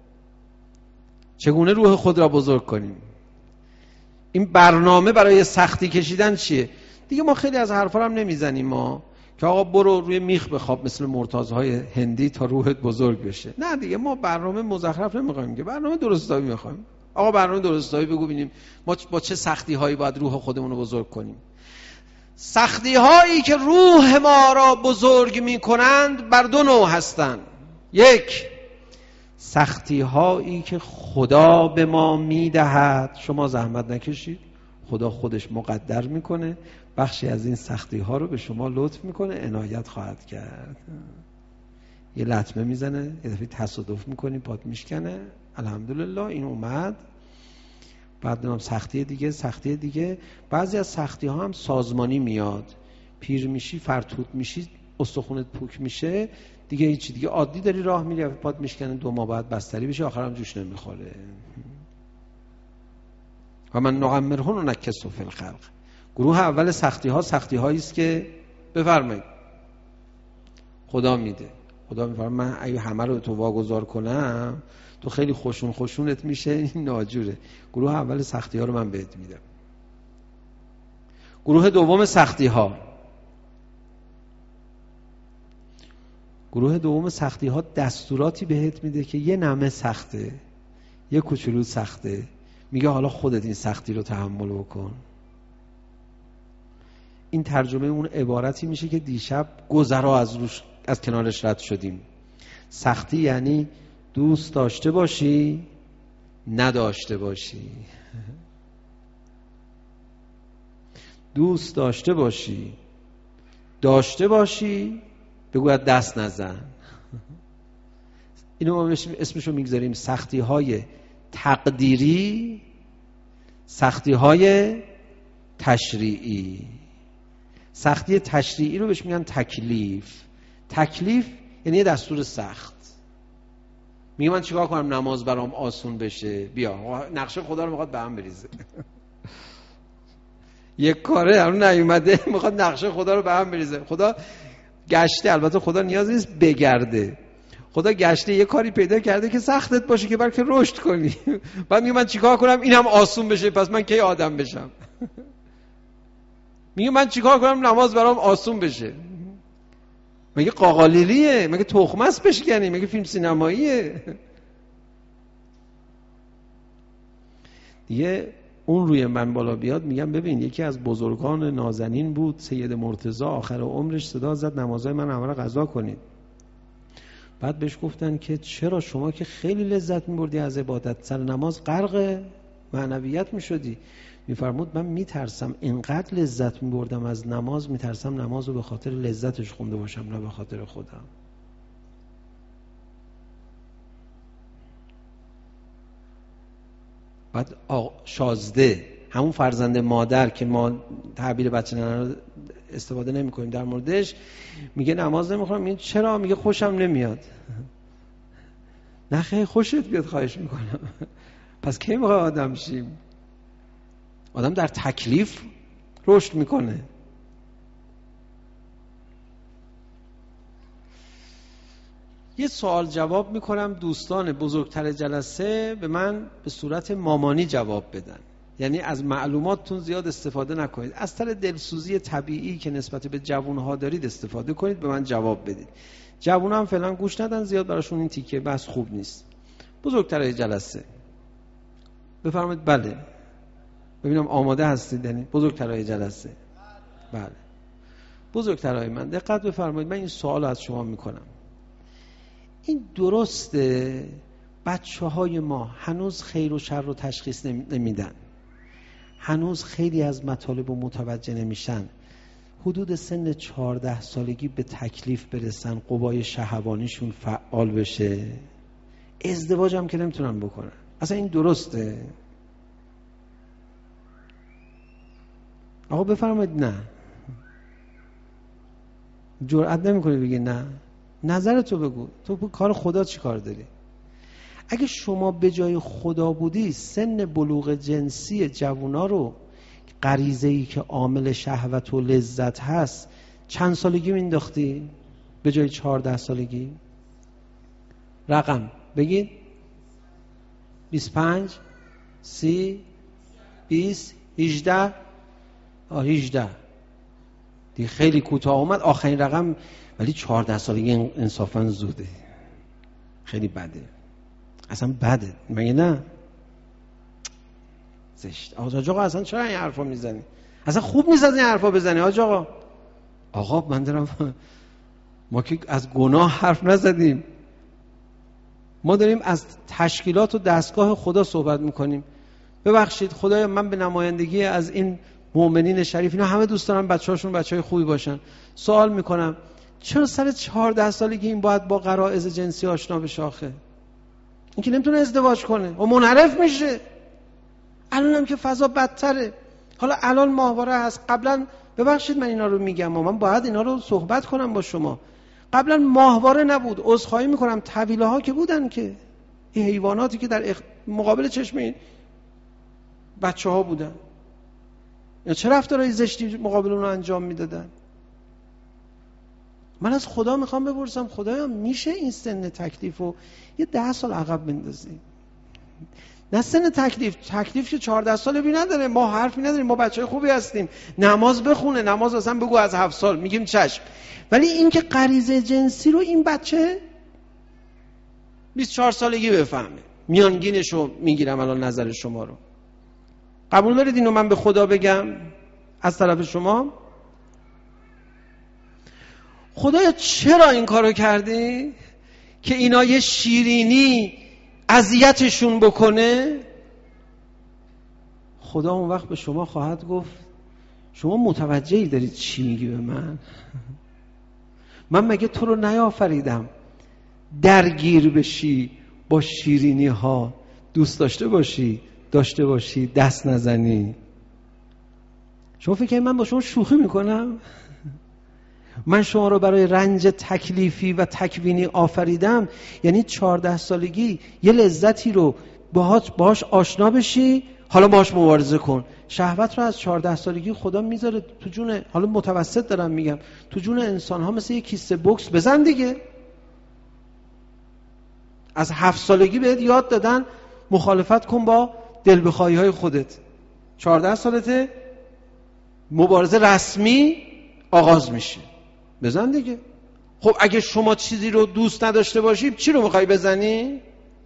چگونه روح خود را بزرگ کنیم؟ این برنامه برای سختی کشیدن چیه؟ دیگه ما خیلی از حرفا هم نمیزنیم ما که آقا برو روی میخ بخواب مثل مرتضای هندی تا روحت بزرگ بشه. نه دیگه، ما برنامه مزخرف نمیخوایم، که برنامه درستابی میخوایم. آقا برنامه درستابی بگو ببینیم ما با چه سختی هایی باید روح خودمون رو بزرگ کنیم. سختی هایی که روح ما را بزرگ میکنند بر دو نوع هستند. یک، سختی هایی که خدا به ما میدهد، شما زحمت نکشید، خدا خودش مقدر میکنه، بخشی از این سختی ها رو به شما لطف میکنه، عنایت خواهد کرد. یه لطمه میزنه، یه دفعه تصادف میکنی پات میشکنه، الحمدلله این اومد. بعد هم سختی دیگه، سختی دیگه. بعضی از سختی ها هم سازمانی میاد، پیر میشی، فرتوت میشی، استخونت پوک میشه، دیگه هیچی، دیگه عادی داری راه میری، پات میشکنه، دو ماه بعد بستری بشه، آخرام جوش نمیخوره. و من نعمره ننکسه فی الخلق. گروه اول سختی ها سختی هایی است که بفرمایید خدا میده. خدا میفرماید من اگه همه رو تو واگذار کنم تو خیلی خوشون خوشونت میشه، این ناجوره. گروه اول سختی ها رو من بهت میدم. گروه دوم سختی ها گروه دوم سختی ها دستوراتی بهت میده که یه نمه سخته، یه کوچولو سخته، میگه حالا خودت این سختی رو تحمل بکن. این ترجمه اون عبارتی میشه که دیشب گذرا از روش از کنارش رد شدیم. سختی یعنی دوست داشته باشی، نداشته باشی. دوست داشته باشی، داشته باشی، بگو دست نزن. اینو ما اسمشو میگذاریم سختی های تقدیری، سختی های تشریعی. سختی تشریعی رو بهش میگن تکلیف. تکلیف یعنی یه دستور سخت. میگه من چیکار کنم نماز برام آسون بشه؟ بیا نقشه خدا رو میخواد به هم بریزه. یک کاره اون نیومده میخواد نقشه خدا رو به هم بریزه. خدا گشته، البته خدا نیاز نیست بگرده، خدا گشته یه کاری پیدا کرده که سختت باشه که بلکه رشد کنی. بعد میگه من چیکار کنم اینم آسون بشه، پس من کی آدم بشم؟ میگه من چیکار کنم نماز برام آسون بشه؟ مگه قاقالیلیه؟ مگه تخمه است بشکنی؟ مگه فیلم سینماییه؟ دیگه اون روی من بالا بیاد میگم ببین یکی از بزرگان نازنین بود سید مرتضی، آخر عمرش صدا زد نمازهای من همه رو قضا کنید. بعد بهش گفتن که چرا شما که خیلی لذت میبردی از عبادت، سر نماز غرق معنویت میشدی؟ میفرمود من میترسم اینقدر لذت میبردم از نماز، میترسم نماز رو به خاطر لذتش خونده باشم نه به خاطر خودم. بعد شازده همون فرزند مادر که ما تعبیر بچه ننه رو استفاده نمی کنیم در موردش، میگه نماز نمیخونم. میگه چرا؟ میگه خوشم نمیاد. نه خیلی خوشت بیاد خواهش میکنم. پس کی موقع آدم شیم؟ آدم در تکلیف رشد میکنه. یه سوال جواب میکنم، دوستان بزرگتر جلسه به من به صورت مامانی جواب بدن، یعنی از معلوماتتون زیاد استفاده نکنید، از طر دلسوزی طبیعی که نسبت به جوانها دارید استفاده کنید، به من جواب بدید. جوانها هم فعلا گوش ندن، زیاد براشون این تیکه بحث خوب نیست. بزرگتر جلسه بفرمایید. بله ببینم آماده هستید. یعنی بزرگترهای جلسه. بله بزرگترهای من دقت بفرمایید، من این سوال از شما میکنم. این درسته بچه های ما هنوز خیر و شر رو تشخیص نمیدن، هنوز خیلی از مطالب رو متوجه نمیشن، حدود سن چهارده سالگی به تکلیف برسن، قوای شهوانیشون فعال بشه، ازدواج هم که نمیتونن بکنن. اصلا این درسته؟ آقا بفرمایید. نه جرئت نمیکنی بگی نه؟ نظرتو بگو. تو کار خدا چی کار داری؟ اگه شما به جای خدا بودی سن بلوغ جنسی جوونا رو، غریزه‌ای که عامل شهوت و لذت هست، چند سالگی مینداختی به جای چهارده سالگی؟ رقم بگید. بیست و پنج، سی، بیست، هجده. آه هجده دیگه خیلی کوتاه اومد آخرین رقم، ولی چهارده سالگی انصافا زوده، خیلی بده، اصلا بده، مگه نه؟ زشت. آقا آقا اصلا چرا این حرفا میزنی؟ اصلا خوب نیست از این حرفا بزنی آقا. آقا آقا من دارم، ما که از گناه حرف نزدیم، ما داریم از تشکیلات و دستگاه خدا صحبت میکنیم. ببخشید خدایا من به نمایندگی از این مؤمنین شریف، اینا همه دوست دارن بچه‌هاشون بچه‌های خوبی باشن، سوال میکنم چرا سر چهارده سالگی این باید با غرایز جنسی آشنا بشه؟ آخه این که نمیتونه ازدواج کنه و منحرف میشه. الان هم که فضا بدتره. حالا الان ماهواره هست، قبلا ببخشید من اینا رو میگم و من باید اینا رو صحبت کنم با شما. قبلا ماهواره نبود، عذرخواهی میکنم، طویله ها که بودن که این حیواناتی که در اخ... مقابل چشم این بچه ها بودن، یا چه رفتارهای زشتی مقابل اون رو انجام میدادن. من از خدا میخوام بپرسم خدایا میشه این سن تکلیف رو یه ده سال عقب بندازیم؟ نه سن تکلیف، تکلیف که چهارده ساله بی نداره، ما حرفی نداریم، ما بچه خوبی هستیم، نماز بخونه، نماز اصلا بگو از هفت سال، میگیم چشم. ولی این که غریزه جنسی رو این بچه بیست و چهار سالگی بفهمه، میانگینشو میگیرم الان نظر شما رو. قبول دارید اینو من به خدا بگم از طرف شما؟ خدایا چرا این کارو کردی که اینا یه شیرینی اذیتشون بکنه؟ خدا اون وقت به شما خواهد گفت شما متوجهی دارید چی میگی به من؟ من مگه تو رو نیافریدم درگیر بشی با شیرینی ها، دوست داشته باشی، داشته باشی، دست نزنی؟ شما فکر کنید من با شما شوخی میکنم؟ من شما رو برای رنج تکلیفی و تکوینی آفریدم، یعنی چهارده سالگی یه لذتی رو باهاش باهاش آشنا بشی، حالا باهاش مبارزه کن. شهوت رو از چهارده سالگی خدا میذاره تو جون، حالا متوسط دارم میگم، تو جون انسان ها مثل یه کیسه بوکس، بزن دیگه. از هفت سالگی بهت یاد دادن مخالفت کن با دل بخواهی های خودت، چهارده سالته مبارزه رسمی آغاز میشه. بزن دیگه. خب اگه شما چیزی رو دوست نداشته باشی چی رو میخوای بزنی؟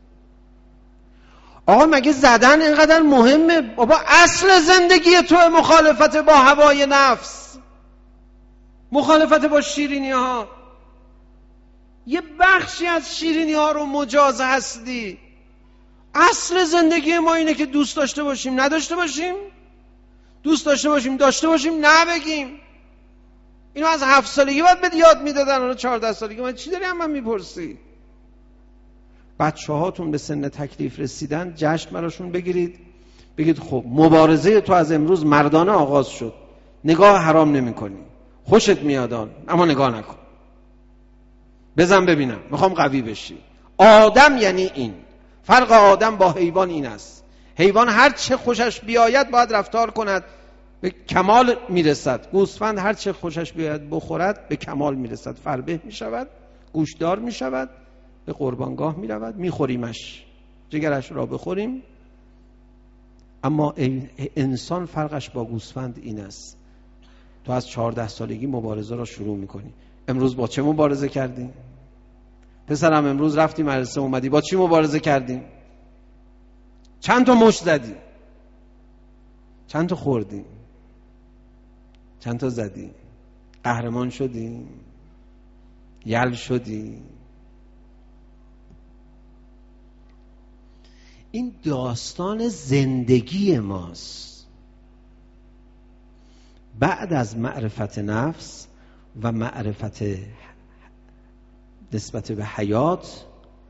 آقا مگه زدن اینقدر مهمه؟ بابا اصل زندگی تو مخالفت با هوای نفس، مخالفت با شیرینی ها. یه بخشی از شیرینی ها رو مجاز هستی. اصل زندگی ما اینه که دوست داشته باشیم نداشته باشیم، دوست داشته باشیم داشته باشیم نبگیم. اینو از هفت سالگی باید بهت یاد میدادن، اون چهارده سالگی. من چی داری هم من میپرسی؟ بچه هاتون به سن تکلیف رسیدن جشن براشون بگیرید، بگید خب مبارزه تو از امروز مردانه آغاز شد، نگاه حرام نمی کنی، خوشت میادان اما نگاه نکن، بزن ببینم، میخوام قوی بشی. آدم یعنی این. فرق آدم با حیوان این است. حیوان هر چه خوشش بیاید باید رفتار کند، به کمال میرسد. گوسفند هر چه خوشش بیاید بخورد به کمال میرسد، فربه میشود، گوشدار میشود، به قربانگاه میرود، میخوریمش، جگرش را بخوریم. اما انسان فرقش با گوسفند این است. تو از چهارده سالگی مبارزه را شروع میکنی. امروز با چه مبارزه کردیم؟ پسرم امروز رفتی مدرسه اومدی با چی مبارزه کردیم؟ چند تا مشت زدی؟ چند تا خوردی؟ چند تا زدی؟ قهرمان شدی؟ یل شدی؟ این داستان زندگی ماست. بعد از معرفت نفس و معرفت نسبت به حیات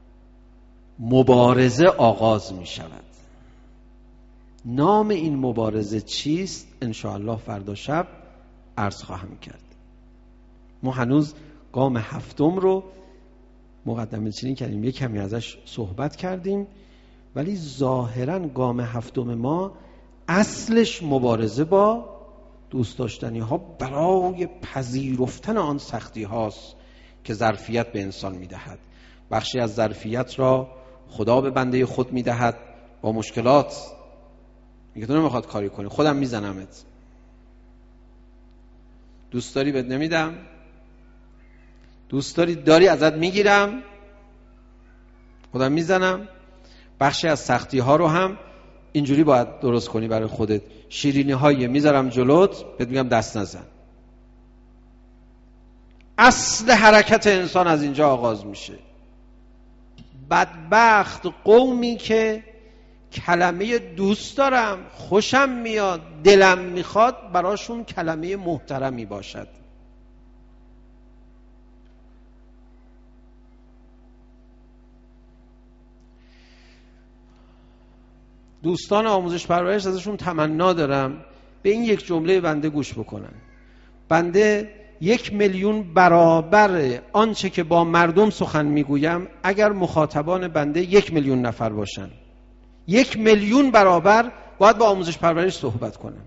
مبارزه آغاز می شود. نام این مبارزه چیست؟ انشاءالله فردا شب عرض خواهم کرد. ما هنوز گام هفتم رو مقدمه چینی کردیم، یک کمی ازش صحبت کردیم، ولی ظاهراً گام هفتم ما اصلش مبارزه با دوست داشتنی ها برای پذیرفتن آن سختی هاست که ظرفیت به انسان میدهد. بخشی از ظرفیت را خدا به بنده خود میدهد با مشکلات. میگه تو نمیخواد کاری کنی، خودم میزنمت. دوست داری بهت نمیدم، دوست داری داری ازت میگیرم، خودم میزنم. بخشی از سختی ها رو هم اینجوری باید درست کنی برای خودت. شیرینی های میذارم جلوت، بهت میگم دست نزن. اصل حرکت انسان از اینجا آغاز میشه. بدبخت قومی که کلمه دوست دارم، خوشم میاد، دلم میخواد براشون کلمه محترمی باشد. دوستان آموزش پرورش ازشون تمنا دارم به این یک جمله بنده گوش بکنن. بنده یک میلیون برابر آنچه که با مردم سخن میگویم اگر مخاطبان بنده یک میلیون نفر باشن، یک میلیون برابر باید با آموزش پرورش صحبت کنم.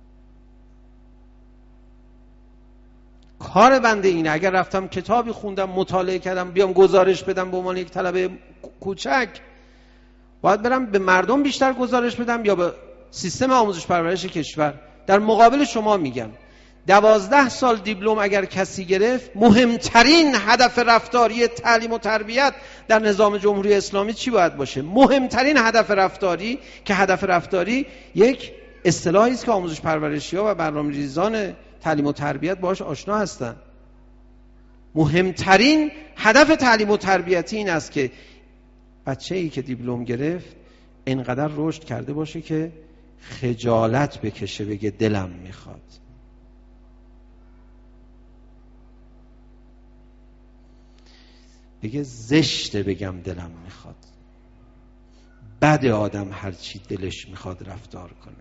کار بنده اینه. اگر رفتم کتابی خوندم، مطالعه کردم، بیام گزارش بدم به عنوان یک طلبه کوچک، باید برم به مردم بیشتر گزارش بدم یا به سیستم آموزش پرورش کشور؟ در مقابل شما میگم دوازده سال دیپلم اگر کسی گرفت، مهمترین هدف رفتاری تعلیم و تربیت در نظام جمهوری اسلامی چی باید باشه؟ مهمترین هدف رفتاری، که هدف رفتاری یک اصطلاحی است که آموزش پرورشی‌ها و برنامه‌ریزان تعلیم و تربیت باهاش آشنا هستن. مهمترین هدف تعلیم و تربیتی این است که بچه‌ای که دیپلم گرفت اینقدر رشد کرده باشه که خجالت بکشه، بگه دلم میخواد. بگه زشته بگم دلم میخواد. بد آدم هر چی دلش میخواد رفتار کنه.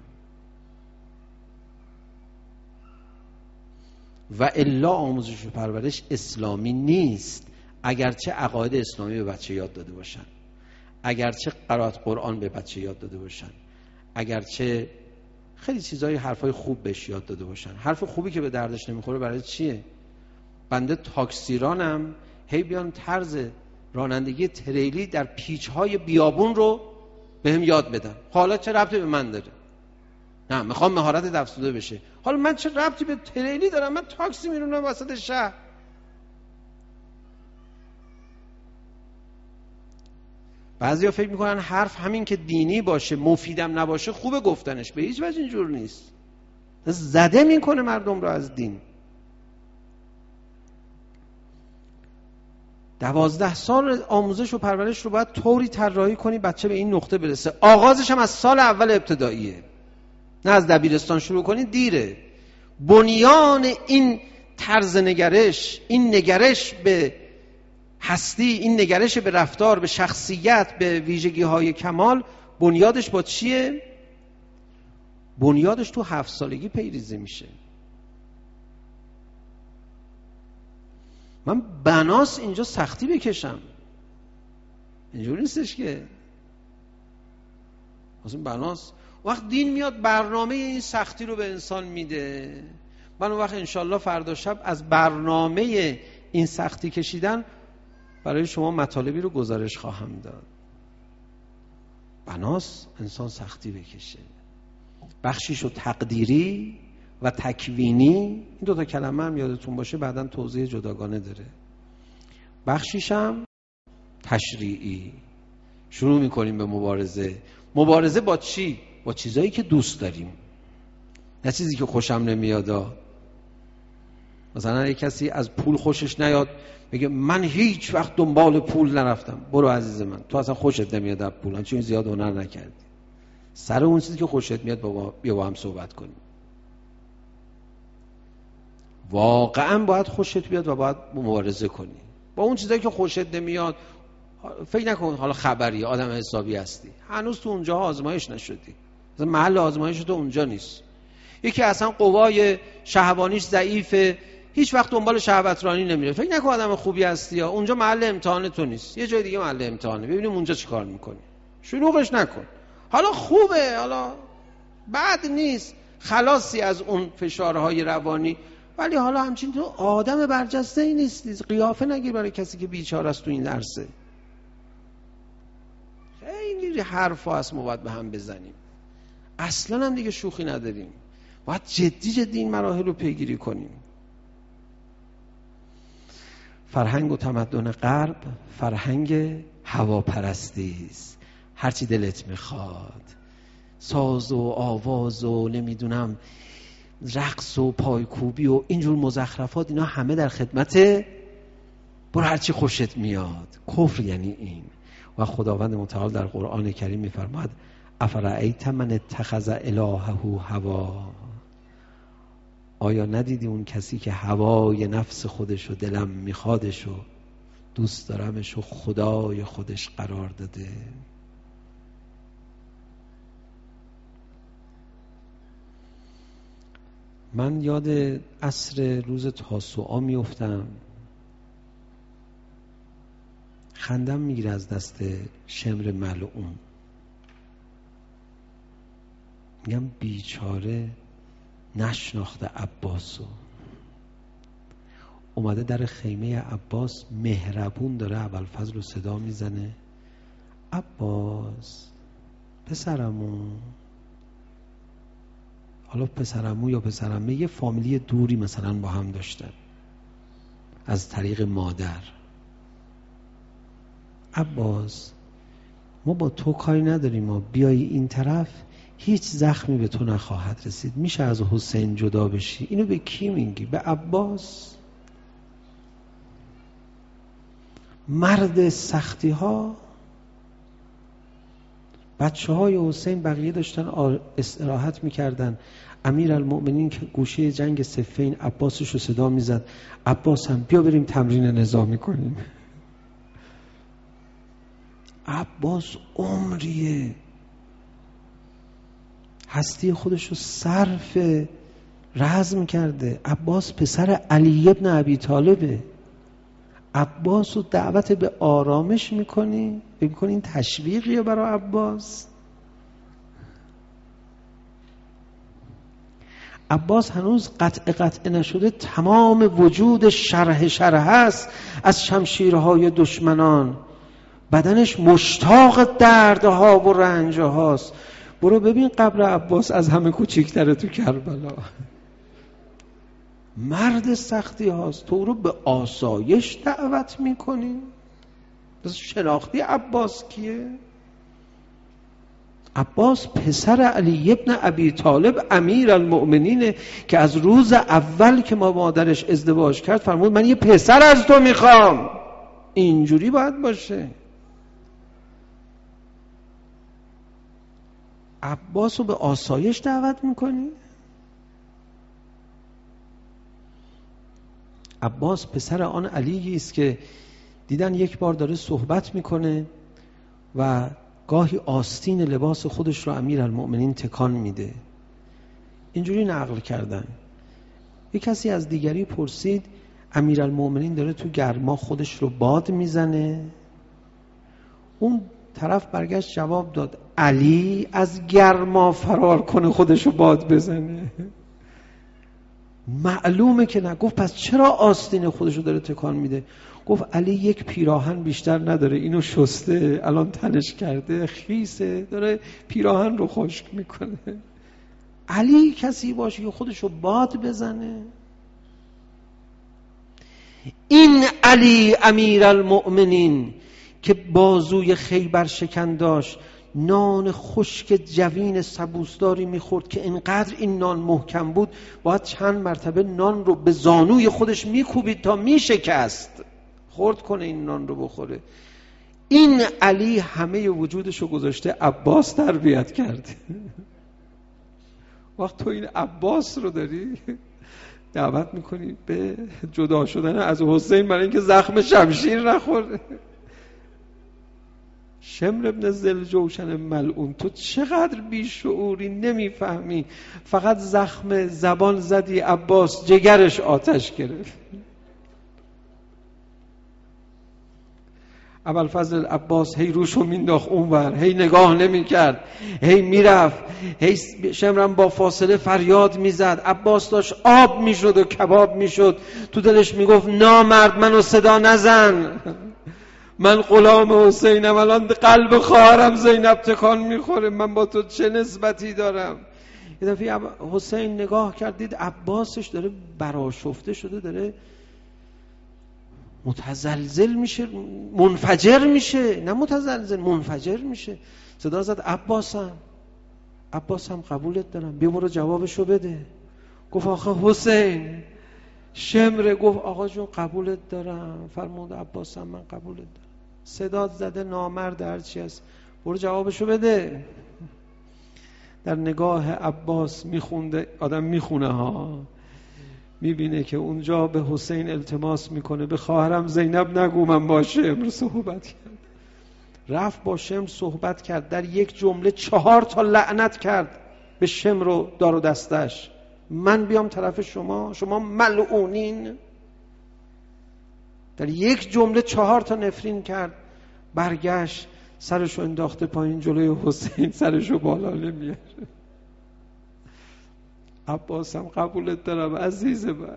و الا آموزش و پرورش اسلامی نیست. اگرچه عقاید اسلامی به بچه یاد داده باشن، اگرچه قرائت قرآن به بچه یاد داده باشن، اگرچه خیلی چیزای حرفای خوب بهش یاد داده باشن، حرف خوبی که به دردش نمیخوره برای چیه؟ بنده تاکسیرانم، هی بیان طرز رانندگی تریلی در پیچ‌های بیابون رو بهم یاد بدن. حالا چه ربطی به من داره؟ نه، میخوام مهارت افزوده بشه. حالا من چه ربطی به تریلی دارم؟ من تاکسی میرونم وسط شهر. بعضیا فکر میکنن حرف همین که دینی باشه مفیدم نباشه خوبه گفتنش. به هیچ وجه اینجور نیست. زده میکنه مردم رو از دین. دوازده سال آموزش و پرورش رو باید طوری طراحی کنی بچه به این نقطه برسه. آغازش هم از سال اول ابتداییه، نه از دبیرستان شروع کنی دیره. بنیان این طرز نگرش، این نگرش به هستی، این نگرش به رفتار، به شخصیت، به ویژگی های کمال، بنیادش با چیه؟ بنیادش تو هفت سالگی پیریزی میشه. من بناس اینجا سختی بکشم، اینجوری نیستش که اصلا بناس. وقت دین میاد برنامه این سختی رو به انسان میده، من اون وقت انشالله فردا شب از برنامه این سختی کشیدن برای شما مطالبی رو گزارش خواهم داد. بناس انسان سختی بکشه. بخشیشو تقدیری و تکوینی، این دو تا کلمه هم یادتون باشه بعداً توضیح جداگانه داره. بخشیشم تشریعی. شروع میکنیم به مبارزه. مبارزه با چی؟ با چیزایی که دوست داریم، نه چیزی که خوشم نمیاد. مثلا یک کسی از پول خوشش نیاد بگه من هیچ وقت دنبال پول نرفتم. برو عزیز من، تو اصلا خوشت نمیاد از پول، چون زیاد هنر نکردی. سر اون چیزی که خوشت میاد بابا بیا با هم صحبت کنیم. واقعا باید خوشت بیاد و باید مبارزه کنی با اون چیزایی که خوشت نمیاد. فکر نکن حالا خبری آدم حسابی هستی، هنوز تو اونجا آزمایش نشدی، مثلا محل آزمایش تو اونجا نیست. یکی اصلا قوای شهوانیش ضعیفه، هیچ وقت دنبال شهوترانی نمیره، فکر نکن آدم خوبی هستی، اونجا محل امتحان تو نیست، یه جای دیگه محل امتحانه، ببینیم اونجا چیکار میکنی. شلوغش نکن. حالا خوبه، حالا بد نیست، خلاصی از اون فشارهای روانی، ولی حالا همچین تو آدم برجسته ای نیستی. قیافه نگیر برای کسی که بیچاره است تو این عرصه. خیلی حرفا هست ما باید به هم بزنیم، اصلا هم دیگه شوخی نداریم، باید جدی جدی این مراحل رو پیگیری کنیم. فرهنگ و تمدن غرب فرهنگ هواپرستی است. هرچی دلت میخواد، ساز و آواز و نمیدونم رقص و پایکوبی و اینجور مزخرفات، اینا همه در خدمت برو هرچی خوشت میاد. کفر یعنی این. و خداوند متعال در قرآن کریم میفرماد افرأیت من اتخذ الهه هوا. آیا ندیدی اون کسی که هوای نفس خودشو، دلم میخوادشو، دوست دارمشو خدای خودش قرار داده؟ من یاد عصر روز تاسوعا میافتم، خندم میگیره از دست شمر ملعون. میگم بیچاره نشناخته عباسو، اومده در خیمه عباس مهربون داره ابوالفضل رو صدا میزنه، عباس پسرمون. حالا پسرمو یا پسرمه یه فامیلی دوری مثلا با هم داشتن از طریق مادر. عباس ما با تو کاری نداریم، ما بیایی این طرف هیچ زخمی به تو نخواهد رسید، میشه از حسین جدا بشی. اینو به کی میگی؟ به عباس، مرد سختی ها. بچه های حسین بقیه داشتن استراحت میکردن، امیر المؤمنین که گوشه جنگ صفین عباسش رو صدا میزد، عباس هم بیا بریم تمرین نظامی کنیم. عباس عمریه هستی خودش رو صرف رزم کرده. عباس پسر علی ابن ابی طالبه. عباس رو دعوت به آرامش میکنی؟ فکر میکنی این تشویقیه برای عباس؟ عباس هنوز قطع قطع نشده، تمام وجود شرح شرح است از شمشیرهای دشمنان، بدنش مشتاق دردها و رنجهاست. برو ببین قبر عباس از همه کوچیک‌تره تو کربلا. مرد سختی هاست، تو رو به آسایش دعوت میکنی؟ شناختی عباس کیه؟ عباس پسر علی ابن ابی طالب امیر المؤمنینه که از روز اول که ما مادرش ازدواج کرد فرمود من یه پسر از تو میخوام. اینجوری باید باشه. عباس رو به آسایش دعوت میکنی؟ عباس پسر آن علی است که دیدن یک بار داره صحبت میکنه و گاهی آستین لباس خودش رو امیرالمؤمنین تکان میده. اینجوری نقل کردن. یک کسی از دیگری پرسید امیرالمؤمنین داره تو گرما خودش رو باد میزنه؟ اون طرف برگشت جواب داد علی از گرما فرار کنه خودش رو باد بزنه؟ معلومه که نه. گفت پس چرا آستین خودش رو داره تکان میده؟ گفت علی یک پیراهن بیشتر نداره، اینو شسته، الان تنش کرده، خیسه، داره پیراهن رو خشک میکنه. علی کسی باشه که خودش رو باد بزنه؟ این علی امیرالمؤمنین که بازوی خیبر شکن داشت، نان خشک جوین سبوسداری میخورد که اینقدر این نان محکم بود باید چند مرتبه نان رو به زانوی خودش میکوبید تا میشکست خورد کنه این نان رو بخوره. این علی همه وجودش رو گذاشته عباس تربیت کرده. وقت تو این عباس رو داری دعوت میکنی به جدا شدن از حسین برای اینکه زخم شمشیر نخوره. شمر ابن ذوالجوشن ملعون، تو چقدر بیشعوری، نمیفهمی. فقط زخم زبان زدی عباس جگرش آتش گرفت. ابوالفضل عباس هی روشو مینداخت اونور، هی نگاه نمیکرد، هی میرفت، هی شمرم با فاصله فریاد میزد. عباس داشت آب میشد و کباب میشد، تو دلش میگفت نامرد منو صدا نزن، من غلام حسینم، الان قلب خواهرم زینب تکان میخوره، من با تو چه نسبتی دارم؟ یه دفعه حسین نگاه کرد دید عباسش داره برآشفته شده، داره متزلزل میشه، منفجر میشه، نه متزلزل، منفجر میشه. صدا زد عباسم، عباسم قبولت دارم، بیا برو جوابشو بده. گفت آخه حسین. شمره گفت آقا جون قبولت دارم. فرمود عباسم من قبولت دارم. صدات زده نامرد هرچی هست، برو جوابشو بده. در نگاه عباس میخونده، آدم میخونه ها، میبینه که اونجا به حسین التماس میکنه به خواهرم زینب نگو من با شمر صحبت کرد. رفت با شمر صحبت کرد، در یک جمله چهار تا لعنت کرد به شمر و دار و دستش. من بیام طرف شما، شما ملعونین. در یک جمله چهار تا نفرین کرد. برگشت سرشو انداخته پایین جلوی حسین، سرشو بالا نمیاره. عباسم قبولت دارم عزیز من،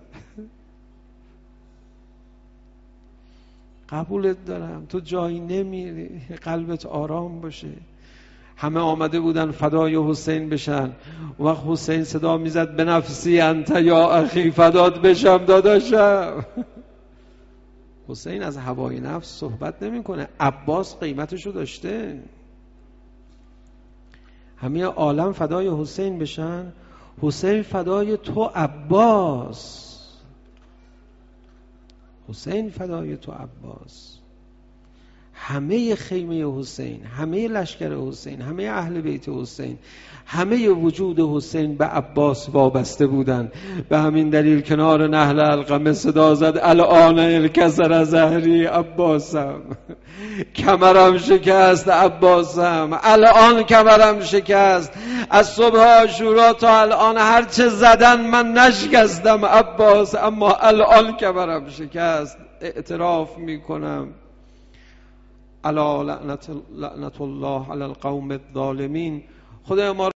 قبولت دارم، تو جایی نمیری، قلبت آرام باشه. همه آمده بودن فدای حسین بشن. و وقت حسین صدا میزد به نفسی انت یا اخی، فدات بشم داداشم. حسین از هوای نفس صحبت نمیکنه. عباس قیمتشو داشته. همه عالم فدای حسین بشن، حسین فدای تو عباس، حسین فدای تو عباس. همه خیمه حسین، همه لشکر حسین، همه اهل بیت حسین، همه وجود حسین به عباس وابسته بودن. به همین دلیل کنار نهل القمه صدا زد الان الکسر زهری عباسم، کمرم شکست عباسم، الان کمرم شکست. از صبح عاشورا تا الان هرچه زدن من نشکستم عباس، اما الان کمرم شکست. اعتراف میکنم. الا لعنت لعنت الله علی القوم الظالمین. خدای ما